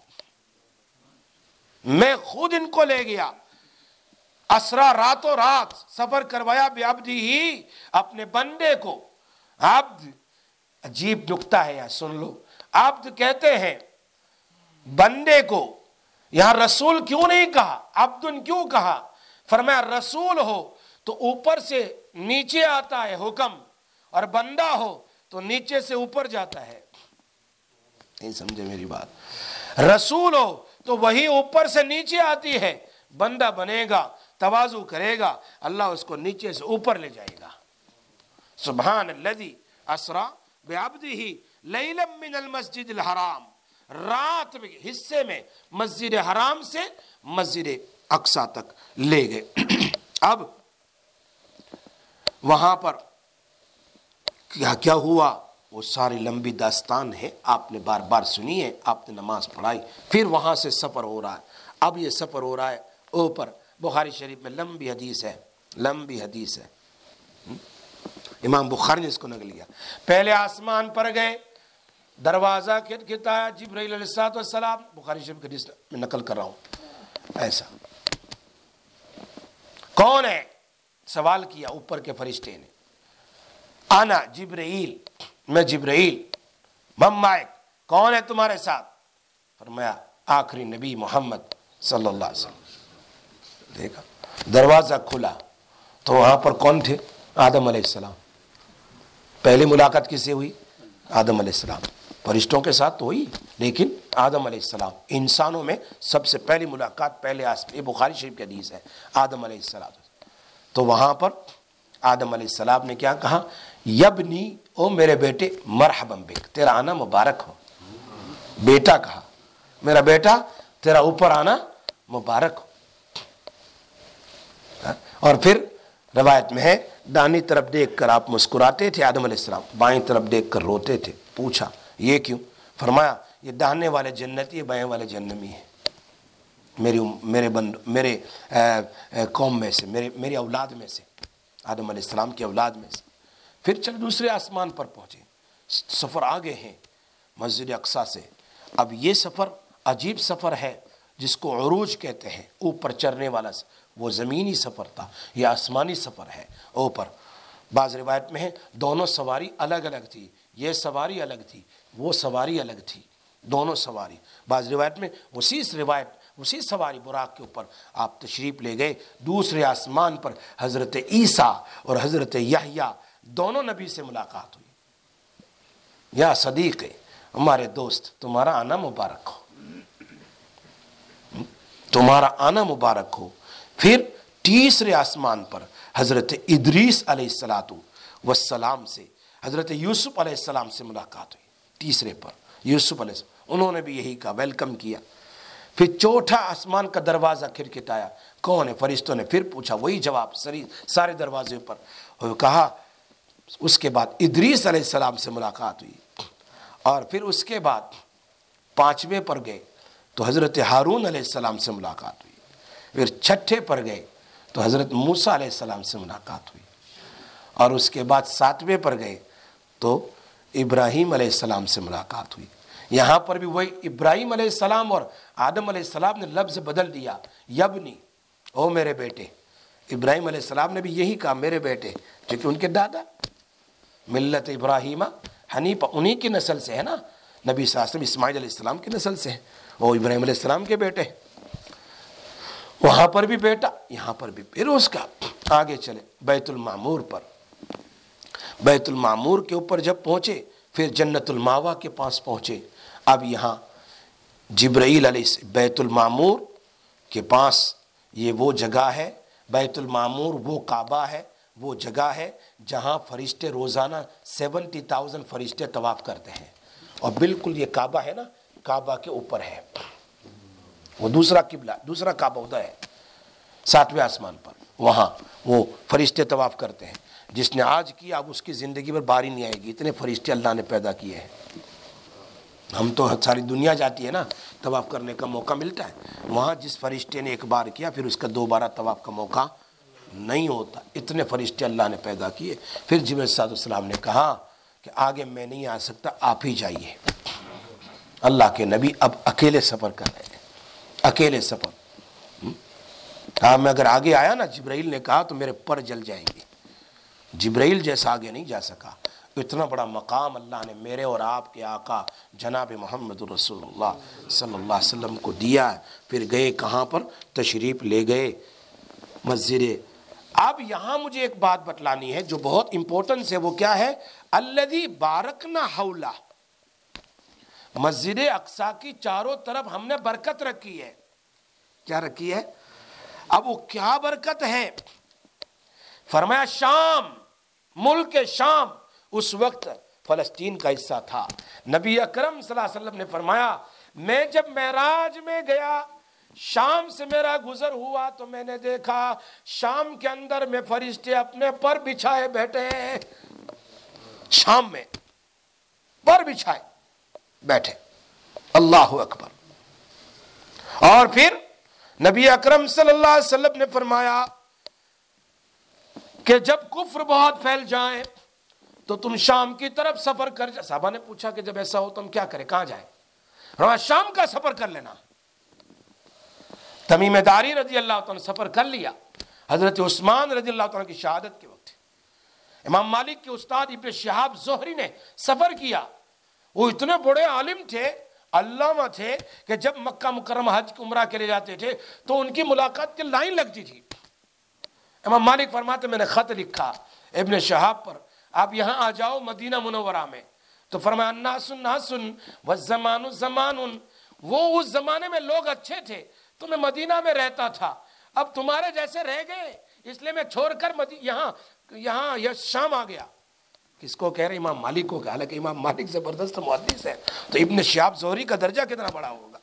میں خود ان کو لے گیا۔ اسرا، راتوں رات سفر کروایا بعبدہ ہی، اپنے بندے کو۔ عبد عجیب نکتہ ہے یہاں، سن لو۔ عبد کہتے ہیں بندے کو، یہاں رسول کیوں نہیں کہا، عبدن کیوں کہا؟ فرمایا رسول ہو تو اوپر سے نیچے آتا ہے حکم، اور بندہ ہو تو نیچے سے اوپر جاتا ہے۔ نہیں سمجھے میری بات؟ رسول ہو تو وہی اوپر سے نیچے آتی ہے، بندہ بنے گا، تواضع کرے گا، اللہ اس کو نیچے سے اوپر لے جائے گا۔ سبحان الذی اسرا بعبدہ لیلا من المسجد الحرام، رات میں حصے میں مسجد حرام سے مسجد اقصی تک لے گئے۔ اب وہاں پر کیا ہوا وہ ساری لمبی داستان ہے، آپ نے بار بار سنی ہے، آپ نے نماز پڑھائی۔ پھر وہاں سے سفر ہو رہا ہے، اب یہ سفر ہو رہا ہے اوپر، بخاری شریف میں لمبی حدیث ہے، لمبی حدیث ہے، امام بخاری نے اس کو نقل کیا۔ پہلے آسمان پر گئے، دروازہ کھٹکھٹایا، جبرائیل علیہ السلام، بخاری شریف کی حدیث میں نقل کر رہا ہوں۔ ایسا کون ہے؟ سوال کیا اوپر کے فرشتے نے، انا جبرائیل، میں جبرائیل، من معک، کون ہے تمہارے ساتھ؟ فرمایا آخری نبی محمد صلی اللہ علیہ وسلم۔ دیکھا دروازہ کھلا تو وہاں پر کون تھے؟ آدم علیہ السلام۔ پہلی ملاقات کس سے ہوئی؟ آدم علیہ السلام۔ فرشتوں کے ساتھ تو ہوئی، لیکن آدم علیہ السلام، انسانوں میں سب سے پہلی ملاقات پہلے یہ بخاری شریف کی حدیث ہے، آدم علیہ السلام۔ تو وہاں پر آدم علیہ السلام نے کیا کہا؟ یبنی، او میرے بیٹے، مرحبا بک، تیرا آنا مبارک ہو۔ بیٹا کہا، میرا بیٹا تیرا اوپر آنا مبارک ہو۔ اور پھر روایت میں ہے دانی طرف دیکھ کر آپ مسکراتے تھے آدم علیہ السلام، بائیں طرف دیکھ کر روتے تھے۔ پوچھا یہ کیوں؟ فرمایا یہ داہنے والے جنتی ہے، بائیں والے جہنمی ہے، میرے قوم میں سے، میری اولاد میں سے، آدم علیہ السلام کی اولاد میں سے۔ پھر چل دوسرے آسمان پر پہنچے، سفر آگے ہیں مسجد اقصی سے۔ اب یہ سفر عجیب سفر ہے جس کو عروج کہتے ہیں، اوپر چڑھنے والا، وہ زمینی سفر تھا، یہ آسمانی سفر ہے اوپر۔ بعض روایت میں ہے دونوں سواری الگ الگ تھی، یہ سواری الگ تھی، وہ سواری الگ تھی، دونوں سواری۔ بعض روایت میں اسی سواری براق کے اوپر آپ تشریف لے گئے۔ دوسرے آسمان پر حضرت عیسیٰ اور حضرت یحییٰ دونوں نبی سے ملاقات ہوئی۔ یا صدیق، ہمارے دوست، تمہارا آنا مبارک ہو، تمہارا آنا مبارک ہو۔ پھر تیسرے آسمان پر حضرت ادریس علیہ السلام سے، حضرت یوسف علیہ السلام سے ملاقات ہوئی۔ تیسرے پر یوسف علیہ السلام، انہوں نے بھی یہی کہا، ویلکم کیا۔ پھر چوتھا آسمان کا دروازہ کھٹکھٹایا، کون ہے؟ فرشتوں نے پھر پوچھا، وہی جواب سارے دروازے پر، اور کہا اس کے بعد ادریس علیہ السلام سے ملاقات ہوئی۔ اور پھر اس کے بعد پانچویں پر گئے تو حضرت ہارون علیہ السلام سے ملاقات ہوئی۔ پھر چھٹے پر گئے تو حضرت موسیٰ علیہ السلام سے ملاقات ہوئی۔ اور اس کے بعد ساتویں پر گئے تو ابراہیم علیہ السلام سے ملاقات ہوئی۔ یہاں پر بھی وہی ابراہیم علیہ السلام اور آدم علیہ السلام نے لفظ بدل دیا، یبنی، او میرے بیٹے۔ ابراہیم علیہ السلام نے بھی یہی کہا، میرے بیٹے، کیونکہ ان کے دادا ملت ابراہیم حنیفہ، انہی کی نسل سے ہے نا، نبی صلی اللہ علیہ وسلم اسماعیل علیہ السلام کی نسل سے ہے، وہ ابراہیم علیہ السلام کے بیٹے۔ وہاں پر بھی بیٹا، یہاں پر بھی۔ پھر اس کا آگے چلے بیت المعمور پر، بیت المعمور کے اوپر جب پہنچے پھر جنت الماوا کے پاس پہنچے. اب یہاں جبرائیل علیہ بیت المعمور کے پاس یہ وہ جگہ ہے، بیت المعمور وہ کعبہ ہے، وہ جگہ ہے جہاں فرشتے روزانہ 70,000 فرشتے طواف کرتے ہیں. اور بالکل یہ کعبہ ہے نا، کعبہ کے اوپر ہے وہ دوسرا قبلہ، دوسرا کعبہ ادھر ہے 7ویں آسمان پر، وہاں وہ فرشتے طواف کرتے ہیں. جس نے آج کیا اب اس کی زندگی پر باری نہیں آئے گی، اتنے فرشتے اللہ نے پیدا کیے ہیں. ہم تو ساری دنیا جاتی ہے نا، طواف کرنے کا موقع ملتا ہے. وہاں جس فرشتے نے ایک بار کیا پھر اس کا دوبارہ طواف کا موقع نہیں ہوتا. اتنے فرشتے اللہ نے پیدا کیے. پھر جبرائیل صلی اللہ علیہ وسلم نے کہا کہ آگے میں نہیں آ سکتا، آپ ہی جائیے. اللہ کے نبی اب اکیلے سفر کر رہے ہیں، اکیلے سفر. میں اگر آگے آیا نا، جبرائیل نے کہا تو میرے پر جل جائیں گے. جبرائیل جیسا آگے نہیں جا سکا. اتنا بڑا مقام اللہ نے میرے اور آپ کے آقا جناب محمد رسول اللہ صلی اللہ علیہ وسلم کو دیا ہے. پھر گئے کہاں پر؟ تشریف لے گئے مسجد. اب یہاں مجھے ایک بات بتلانی ہے جو بہت امپورٹنس ہے. وہ کیا ہے؟ الذی بارکنا حولہ، مسجد اقصی کی چاروں طرف ہم نے برکت رکھی ہے. کیا رکھی ہے؟ اب وہ کیا برکت ہے؟ فرمایا شام، ملک شام اس وقت فلسطین کا حصہ تھا. نبی اکرم صلی اللہ علیہ وسلم نے فرمایا میں جب معراج میں گیا، شام سے میرا گزر ہوا تو میں نے دیکھا شام کے اندر میں فرشتے اپنے پر بچھائے بیٹھے ہیں. شام میں پر بچھائے بیٹھے. اللہ اکبر. اور پھر نبی اکرم صلی اللہ علیہ وسلم نے فرمایا کہ جب کفر بہت پھیل جائے تو تم شام کی طرف سفر کر جا. صحابہ نے پوچھا کہ جب ایسا ہو تو ہم کیا کریں، کہاں جائیں؟ فرمایا شام کا سفر کر لینا. تمیم داری رضی اللہ تعالیٰ نے سفر کر لیا. حضرت عثمان رضی اللہ تعالیٰ کی شہادت کے وقت امام مالک کے استاد ابن شہاب زہری نے سفر کیا. وہ اتنے بڑے عالم تھے، علامہ تھے کہ جب مکہ مکرمہ حج عمرہ کے لیے جاتے تھے تو ان کی ملاقات کی لائن لگتی تھی. امام مالک فرماتے میں نے خط لکھا ابن شہاب پر، آپ یہاں آ جاؤ مدینہ منورہ میں. تو فرمایا الناس ناس والزمان زمان. وہ اس زمانے میں لوگ اچھے تھے تو میں مدینہ میں رہتا تھا، اب تمہارے جیسے رہ گئے اس لیے میں چھوڑ کر یہاں شام آ گیا. کس کو کہہ رہے؟ امام مالک کو. حالانکہ امام مالک زبردست محدث ہے تو ابن شہاب زہری کا درجہ کتنا بڑا ہوگا.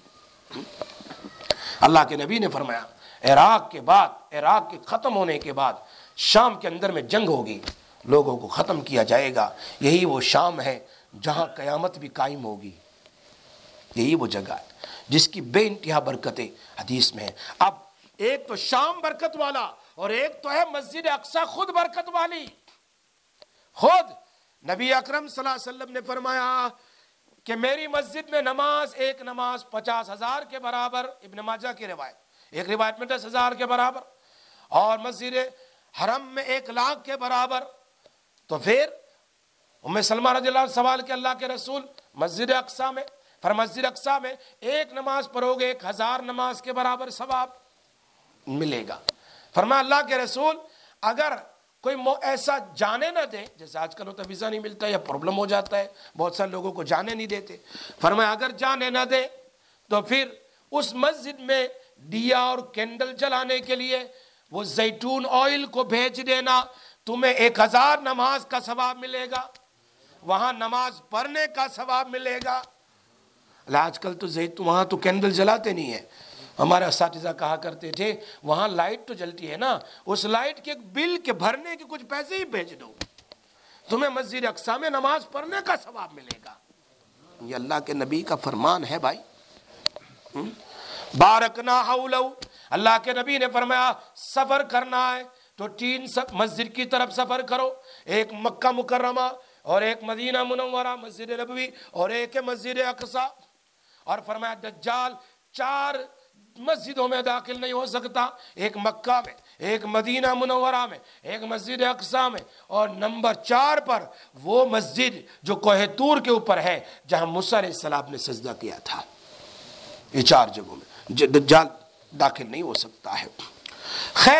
اللہ کے نبی نے فرمایا عراق کے ختم ہونے کے بعد شام کے اندر میں جنگ ہوگی، لوگوں کو ختم کیا جائے گا. یہی وہ شام ہے جہاں قیامت بھی قائم ہوگی. یہی وہ جگہ ہے جس کی بے انتہا برکتیں حدیث میں ہیں. اب ایک تو شام برکت والا اور ایک تو ہے مسجد اقصی خود برکت والی. خود نبی اکرم صلی اللہ علیہ وسلم نے فرمایا کہ میری مسجد میں نماز، ایک نماز 50,000 کے برابر. ابن ماجہ کی روایت، ایک روایت میں 10,000 کے برابر، اور مسجد حرم میں 1,00,000 کے برابر. تو پھر ام سلمہ رضی اللہ عنہ سوال کہ اللہ کے رسول مسجد اقصی میں، پر مسجد اقصی میں ایک نماز پڑھو گے 1,000 نماز کے برابر ثواب ملے گا. فرمایا اللہ کے رسول اگر کوئی ایسا جانے نہ دے، جیسے آج کل ہوتا ویزا نہیں ملتا یا پرابلم ہو جاتا ہے، بہت سارے لوگوں کو جانے نہیں دیتے. فرمایا اگر جانے نہ دے تو پھر اس مسجد میں دیا اور کینڈل جلانے کے لیے وہ زیتون آئل کو بھیج دینا، تمہیں 1,000 نماز کا ثواب ملے گا، وہاں نماز پڑھنے کا ثواب ملے گا. آج کل تو وہاں تو کینڈل جلاتے نہیں ہیں. ہمارے اساتذہ کہا کرتے تھے وہاں لائٹ تو جلتی ہے نا، اس لائٹ کے بل کے بھرنے کے کچھ پیسے ہی بھیج دو، تمہیں مسجد اقصی میں نماز پڑھنے کا ثواب ملے گا. یہ اللہ کے نبی کا فرمان ہے بھائی. بارکنا حولہ. اللہ کے نبی نے فرمایا سفر کرنا ہے تو 3 مسجد کی طرف سفر کرو، ایک مکہ مکرمہ اور ایک مدینہ منورہ مسجد نبوی اور ایک مسجد اقصی. اور فرمایا دجال 4 مسجدوں میں داخل نہیں ہو سکتا، ایک مکہ میں، ایک مدینہ منورہ میں، ایک مسجد اقصی میں، اور نمبر 4 پر وہ مسجد جو کوہ طور کے اوپر ہے جہاں موسیٰ علیہ السلام نے سجدہ کیا تھا. یہ 4 جگہوں میں دجال داخل نہیں ہو سکتا ہے. خیر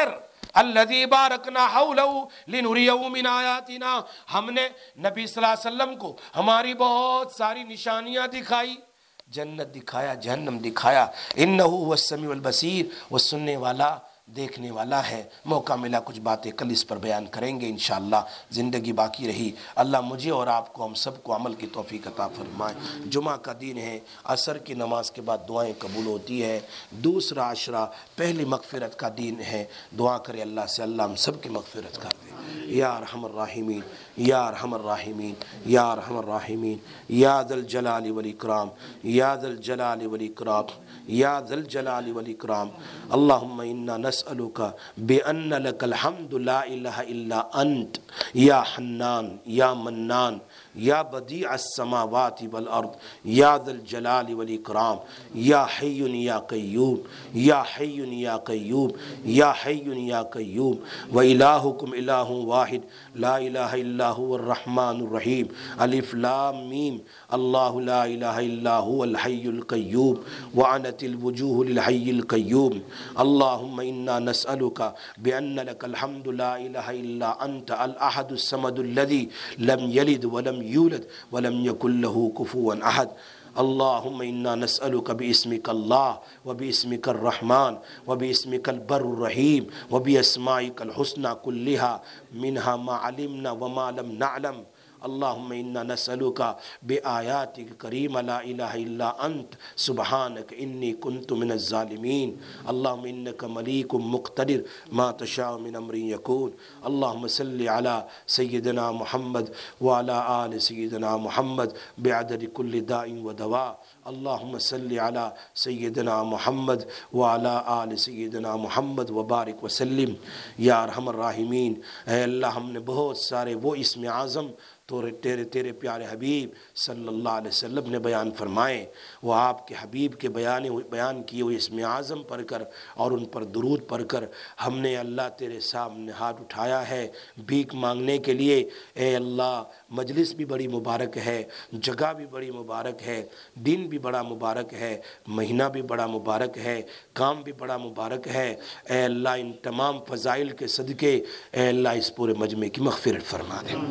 الذی بارکنا حولہ لنریہ من آیاتنا، ہم نے نبی صلی اللہ علیہ وسلم کو ہماری بہت ساری نشانیاں دکھائی، جنت دکھایا، جہنم دکھایا۔ انہ هو السمیع البصیر، وہ سننے والا دیکھنے والا ہے۔ موقع ملا کچھ باتیں کل اس پر بیان کریں گے انشاءاللہ، زندگی باقی رہی۔ اللہ مجھے اور آپ کو، ہم سب کو عمل کی توفیق عطا فرمائے۔ جمعہ کا دن ہے، عصر کی نماز کے بعد دعائیں قبول ہوتی ہے۔ دوسرا عشرہ پہلی مغفرت کا دن ہے، دعا کرے اللہ سے اللہ ہم سب کی مغفرت کر دے۔ یا ارحم الراحمین، یا ارحم الراحمین، یا ارحم الراحمین، یا ذا الجلال والاکرام، یا ذا الجلال والاکرام، یا ذا الجلال والاکرام۔ اللہم انا نسألک بأن لک الحمد لا الہ الا انت، یا حنان یا منان یا بدیع السماوات والارض، یا ذا الجلال والاکرام، یا حی یا قیوم، یا حی یا قیوم، یا حی یا قیوم، وإلہکم الہ واحد لا الہ الا هو الرحمن الرحیم، الف لام میم، اللہ لا الہ الا هو الحی القیوم وعنت الوجوہ للحی القیوم۔ اللہم انا نسألک بأن لک الحمد لا الہ الا انت الاحد الصمد الذی لم یلد ولم یولد ولم یکن له کفوا احد۔ اللہم انا نسألک باسمک اللہ وباسمک الرحمن وباسمک البر الرحیم وباسمائک الحسنى كلها منها ما علمنا وما لم نعلم۔ اللہم انا نسألک بآیاتک الکریمہ لا الہ الا انت سبحانک انی کنت من الظالمین۔ اللہم انک ملیک مقتدر ما تشاء من امر یکون۔ اللہم صلی علی سیدنا محمد وعلی آل سیدنا محمد بعدد کل داء و دواء۔ اللہم صلی علی سیدنا محمد وعلی آل سیدنا محمد وبارک وسلم۔ یا ارحم الراحمین، اے اللہ ہم نے بہت سارے وہ اسم اعظم تو تیرے پیارے حبیب صلی اللہ علیہ وسلم نے بیان فرمائے، وہ آپ کے حبیب کے بیان کیے ہوئے اسم اعظم پڑھ کر اور ان پر درود پڑھ کر ہم نے اللہ تیرے سامنے ہاتھ اٹھایا ہے بھیک مانگنے کے لیے۔ اے اللہ مجلس بھی بڑی مبارک ہے، جگہ بھی بڑی مبارک ہے، دن بھی بڑا مبارک ہے، مہینہ بھی بڑا مبارک ہے، کام بھی بڑا مبارک ہے۔ اے اللہ ان تمام فضائل کے صدقے اے اللہ اس پورے مجمع کی مغفرت فرما دے۔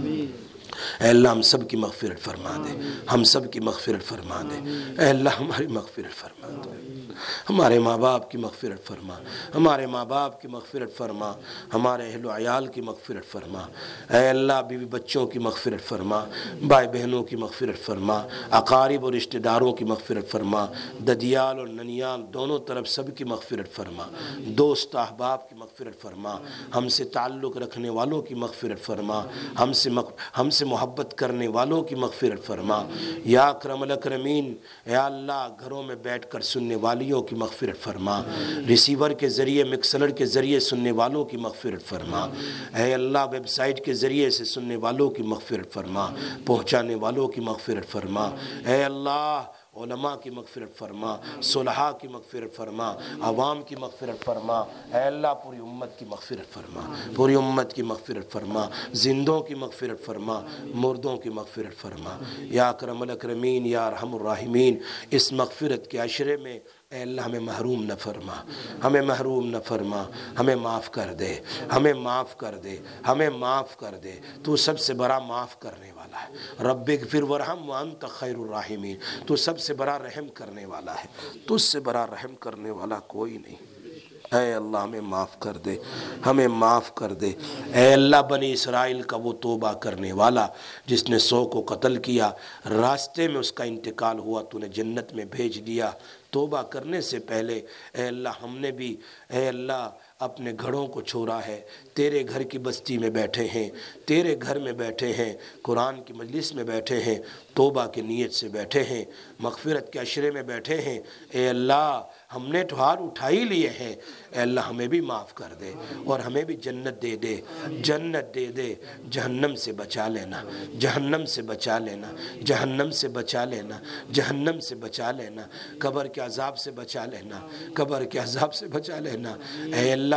اے اللہ ہم سب کی مغفرت فرما دے، ہم سب کی مغفرت فرما دے۔ اے اللہ ہماری مغفرت فرما دے، ہمارے ماں باپ کی مغفرت فرما، ہمارے ماں باپ کی مغفرت فرما، ہمارے اہل و عیال کی مغفرت فرما۔ اے اللہ بیوی بچوں کی مغفرت فرما، بھائی بہنوں کی مغفرت فرما، اقارب اور رشتہ داروں کی مغفرت فرما، ددیال اور ننیال دونوں طرف سب کی مغفرت فرما، دوست احباب کی مغفرت فرما، ہم سے تعلق رکھنے والوں کی مغفرت فرما، ہم سے محبت کرنے والوں کی مغفرت فرما۔ یا اکرم الاکرمین، یا اللہ گھروں میں بیٹھ کر سننے والیوں کی مغفرت فرما، ریسیور کے ذریعے مکسلر کے ذریعے سننے والوں کی مغفرت فرما۔ اے اللہ ویب سائٹ کے ذریعے سے سننے والوں کی مغفرت فرما، پہنچانے والوں کی مغفرت فرما۔ اے اللہ علماء کی مغفرت فرما، صلحاء کی مغفرت فرما، عوام کی مغفرت فرما۔ اے اللہ پوری امت کی مغفرت فرما، پوری امت کی مغفرت فرما، زندوں کی مغفرت فرما، مردوں کی مغفرت فرما۔ یا اکرم الاکرمین، یا ارحم الراحمین، اس مغفرت کے عشرے میں اے اللہ ہمیں محروم نہ فرما، ہمیں محروم نہ فرما، ہمیں معاف کر دے، ہمیں معاف کر دے، ہمیں معاف کر دے۔ تو سب سے بڑا معاف کرنے والا ہے، رب اغفر وارحم وانت خیر الراحمین، تو سب سے بڑا رحم کرنے والا ہے، تجھ سے بڑا رحم کرنے والا کوئی نہیں۔ اے اللہ ہمیں معاف کر دے، ہمیں معاف کر دے۔ اے اللہ بنی اسرائیل کا وہ توبہ کرنے والا جس نے 100 کو قتل کیا، راستے میں اس کا انتقال ہوا، تو نے جنت میں بھیج دیا۔ توبہ کرنے سے پہلے اے اللہ ہم نے بھی اے اللہ اپنے گھروں کو چھوڑا ہے، تیرے گھر کی بستی میں بیٹھے ہیں، تیرے گھر میں بیٹھے ہیں، قرآن کی مجلس میں بیٹھے ہیں، توبہ کی نیت سے بیٹھے ہیں، مغفرت کے عشرے میں بیٹھے ہیں۔ اے اللہ ہم نے تو ہاتھ اٹھا ہی لیے ہیں، اے اللہ ہمیں بھی معاف کر دے اور ہمیں بھی جنت دے دے، جنت دے دے، جہنم سے بچا لینا، جہنم سے بچا لینا، جہنم سے بچا لینا، جہنم سے بچا لینا، قبر کے عذاب سے بچا لینا، قبر کے عذاب سے بچا لینا۔ اے اللہ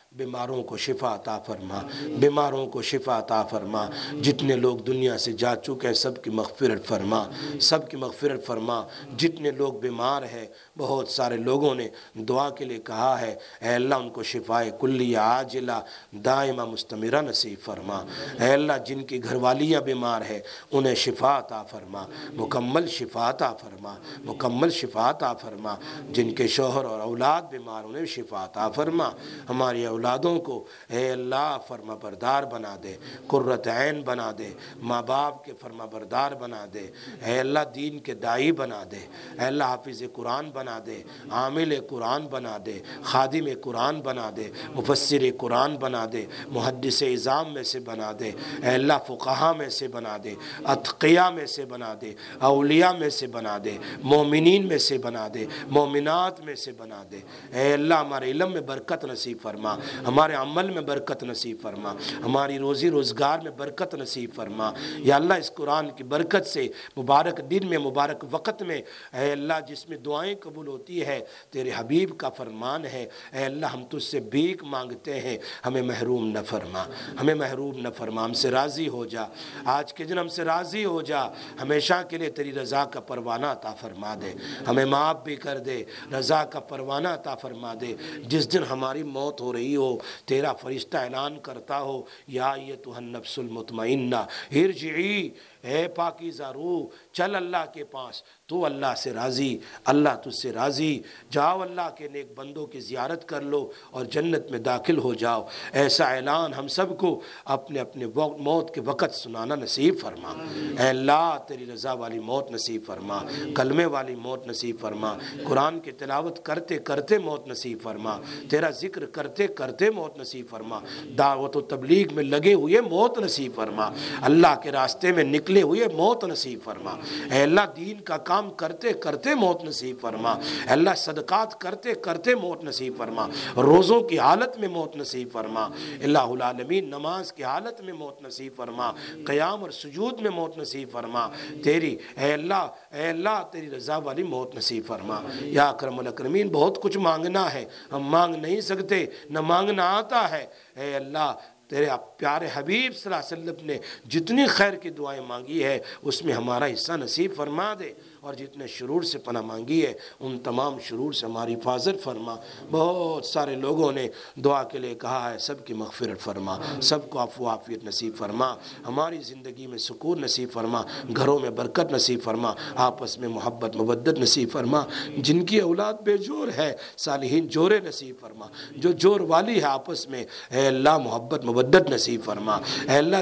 بیماروں کو شفا عطا فرما، بیماروں کو شفا عطا فرما، جتنے لوگ دنیا سے جا چکے ہیں سب کی مغفرت فرما، سب کی مغفرت فرما، جتنے لوگ بیمار ہیں بہت سارے لوگوں نے دعا کے لیے کہا ہے، اے اللہ ان کو شفائے کلیہ عاجلہ دائمہ مستمرہ نصیب فرما، اے اللہ جن کی گھر والیاں بیمار ہے انہیں شفا عطا فرما، مکمل شفا عطا فرما، مکمل شفا عطا فرما، جن کے شوہر اور اولاد بیمار انہیں شفا عطا فرما، ہماری اولادوں کو اے اللہ فرما بردار بنا دے، قرۃ عین بنا دے، ماں باپ کے فرما بردار بنا دے، اے اللہ دین کے داعی بنا دے، اے اللہ حافظ قرآن بنا دے، عامل قرآن بنا دے، خادم قرآن بنا دے، مفسر قرآن بنا دے، محدث اعظام میں سے بنا دے، اے اللہ فقہا میں سے بنا دے، اتقیاء میں سے بنا دے، اولیاء میں سے بنا دے، مومنین میں سے بنا دے، مومنات میں سے بنا دے، اے اللہ ہمارے علم میں برکت نصیب فرما، ہمارے عمل میں برکت نصیب فرما، ہماری روزی روزگار میں برکت نصیب فرما، یا اللہ اس قرآن کی برکت سے مبارک دن میں مبارک وقت میں اے اللہ جس میں دعائیں قبول ہوتی ہے تیرے حبیب کا فرمان ہے، اے اللہ ہم تجھ سے بھیک مانگتے ہیں، ہمیں محروم نہ فرما، ہمیں محروم نہ فرما، ہم سے راضی ہو جا، آج کے دن ہم سے راضی ہو جا، ہمیشہ کے لیے تیری رضا کا پروانہ عطا فرما دے، ہمیں معاف بھی کر دے، رضا کا پروانہ عطا فرما دے، جس دن ہماری موت ہو رہی ہو تیرا فرشتہ اعلان کرتا ہو یا ایتھا النفس المطمئنہ ارجعی، اے پاکیزہ روح چل اللہ کے پاس، تو اللہ سے راضی، اللہ تجھ سے راضی، جاؤ اللہ کے نیک بندوں کی زیارت کر لو اور جنت میں داخل ہو جاؤ، ایسا اعلان ہم سب کو اپنے اپنے موت کے وقت سنانا نصیب فرما، اے اللہ تیری رضا والی موت نصیب فرما، کلمے والی موت نصیب فرما، قرآن کی تلاوت کرتے کرتے موت نصیب فرما، تیرا ذکر کرتے کرتے موت نصیب فرما، دعوت و تبلیغ میں لگے ہوئے موت نصیب فرما، اللہ کے راستے میں نکلے ہوئے موت نصیب فرما، اے اللہ دین کا کام کرتے کرتے موت نصیب فرما، اے اللہ صدقات کرتے کرتے موت نصیب فرما، روزوں کی حالت میں موت نصیب فرما، اللہ العالمین نماز کی حالت میں موت نصیب فرما، قیام اور سجود میں موت نصیب فرما، تیری اے اللہ تیری رضا والی موت نصیب فرما، یا اکرم الاکرمین بہت کچھ مانگنا ہے، ہم مانگ نہیں سکتے، نہ مانگنا آتا ہے، اے اللہ تیرے پیارے حبیب صلی اللہ علیہ وسلم نے جتنی خیر کی دعائیں مانگی ہے اس میں ہمارا حصہ نصیب فرما دے، اور جتنے شرور سے پناہ مانگی ہے ان تمام شرور سے ہماری حفاظت فرما، بہت سارے لوگوں نے دعا کے لیے کہا ہے، سب کی مغفرت فرما، سب کو عفو عافیت نصیب فرما، ہماری زندگی میں سکون نصیب فرما، گھروں میں برکت نصیب فرما، آپس میں محبت مودت نصیب فرما، جن کی اولاد بے جور ہے صالحین جورے نصیب فرما، جو جور والی ہے آپس میں اے اللہ محبت مودت نصیب فرما، اے اللہ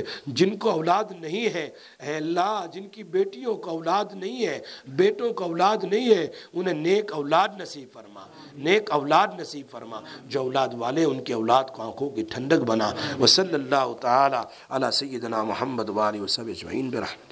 جن کو اولاد نہیں ہے، اے اللہ جن کی بیٹیوں کو اولاد نہیں ہے، بیٹوں کو اولاد نہیں ہے، انہیں نیک اولاد نصیب فرما، نیک اولاد نصیب فرما، جو اولاد والے ان کے اولاد کو آنکھوں کی ٹھنڈک بنا، وصلی اللہ تعالی علی سیدنا محمد و آلہ وصحبہ اجمعین برحمتہ۔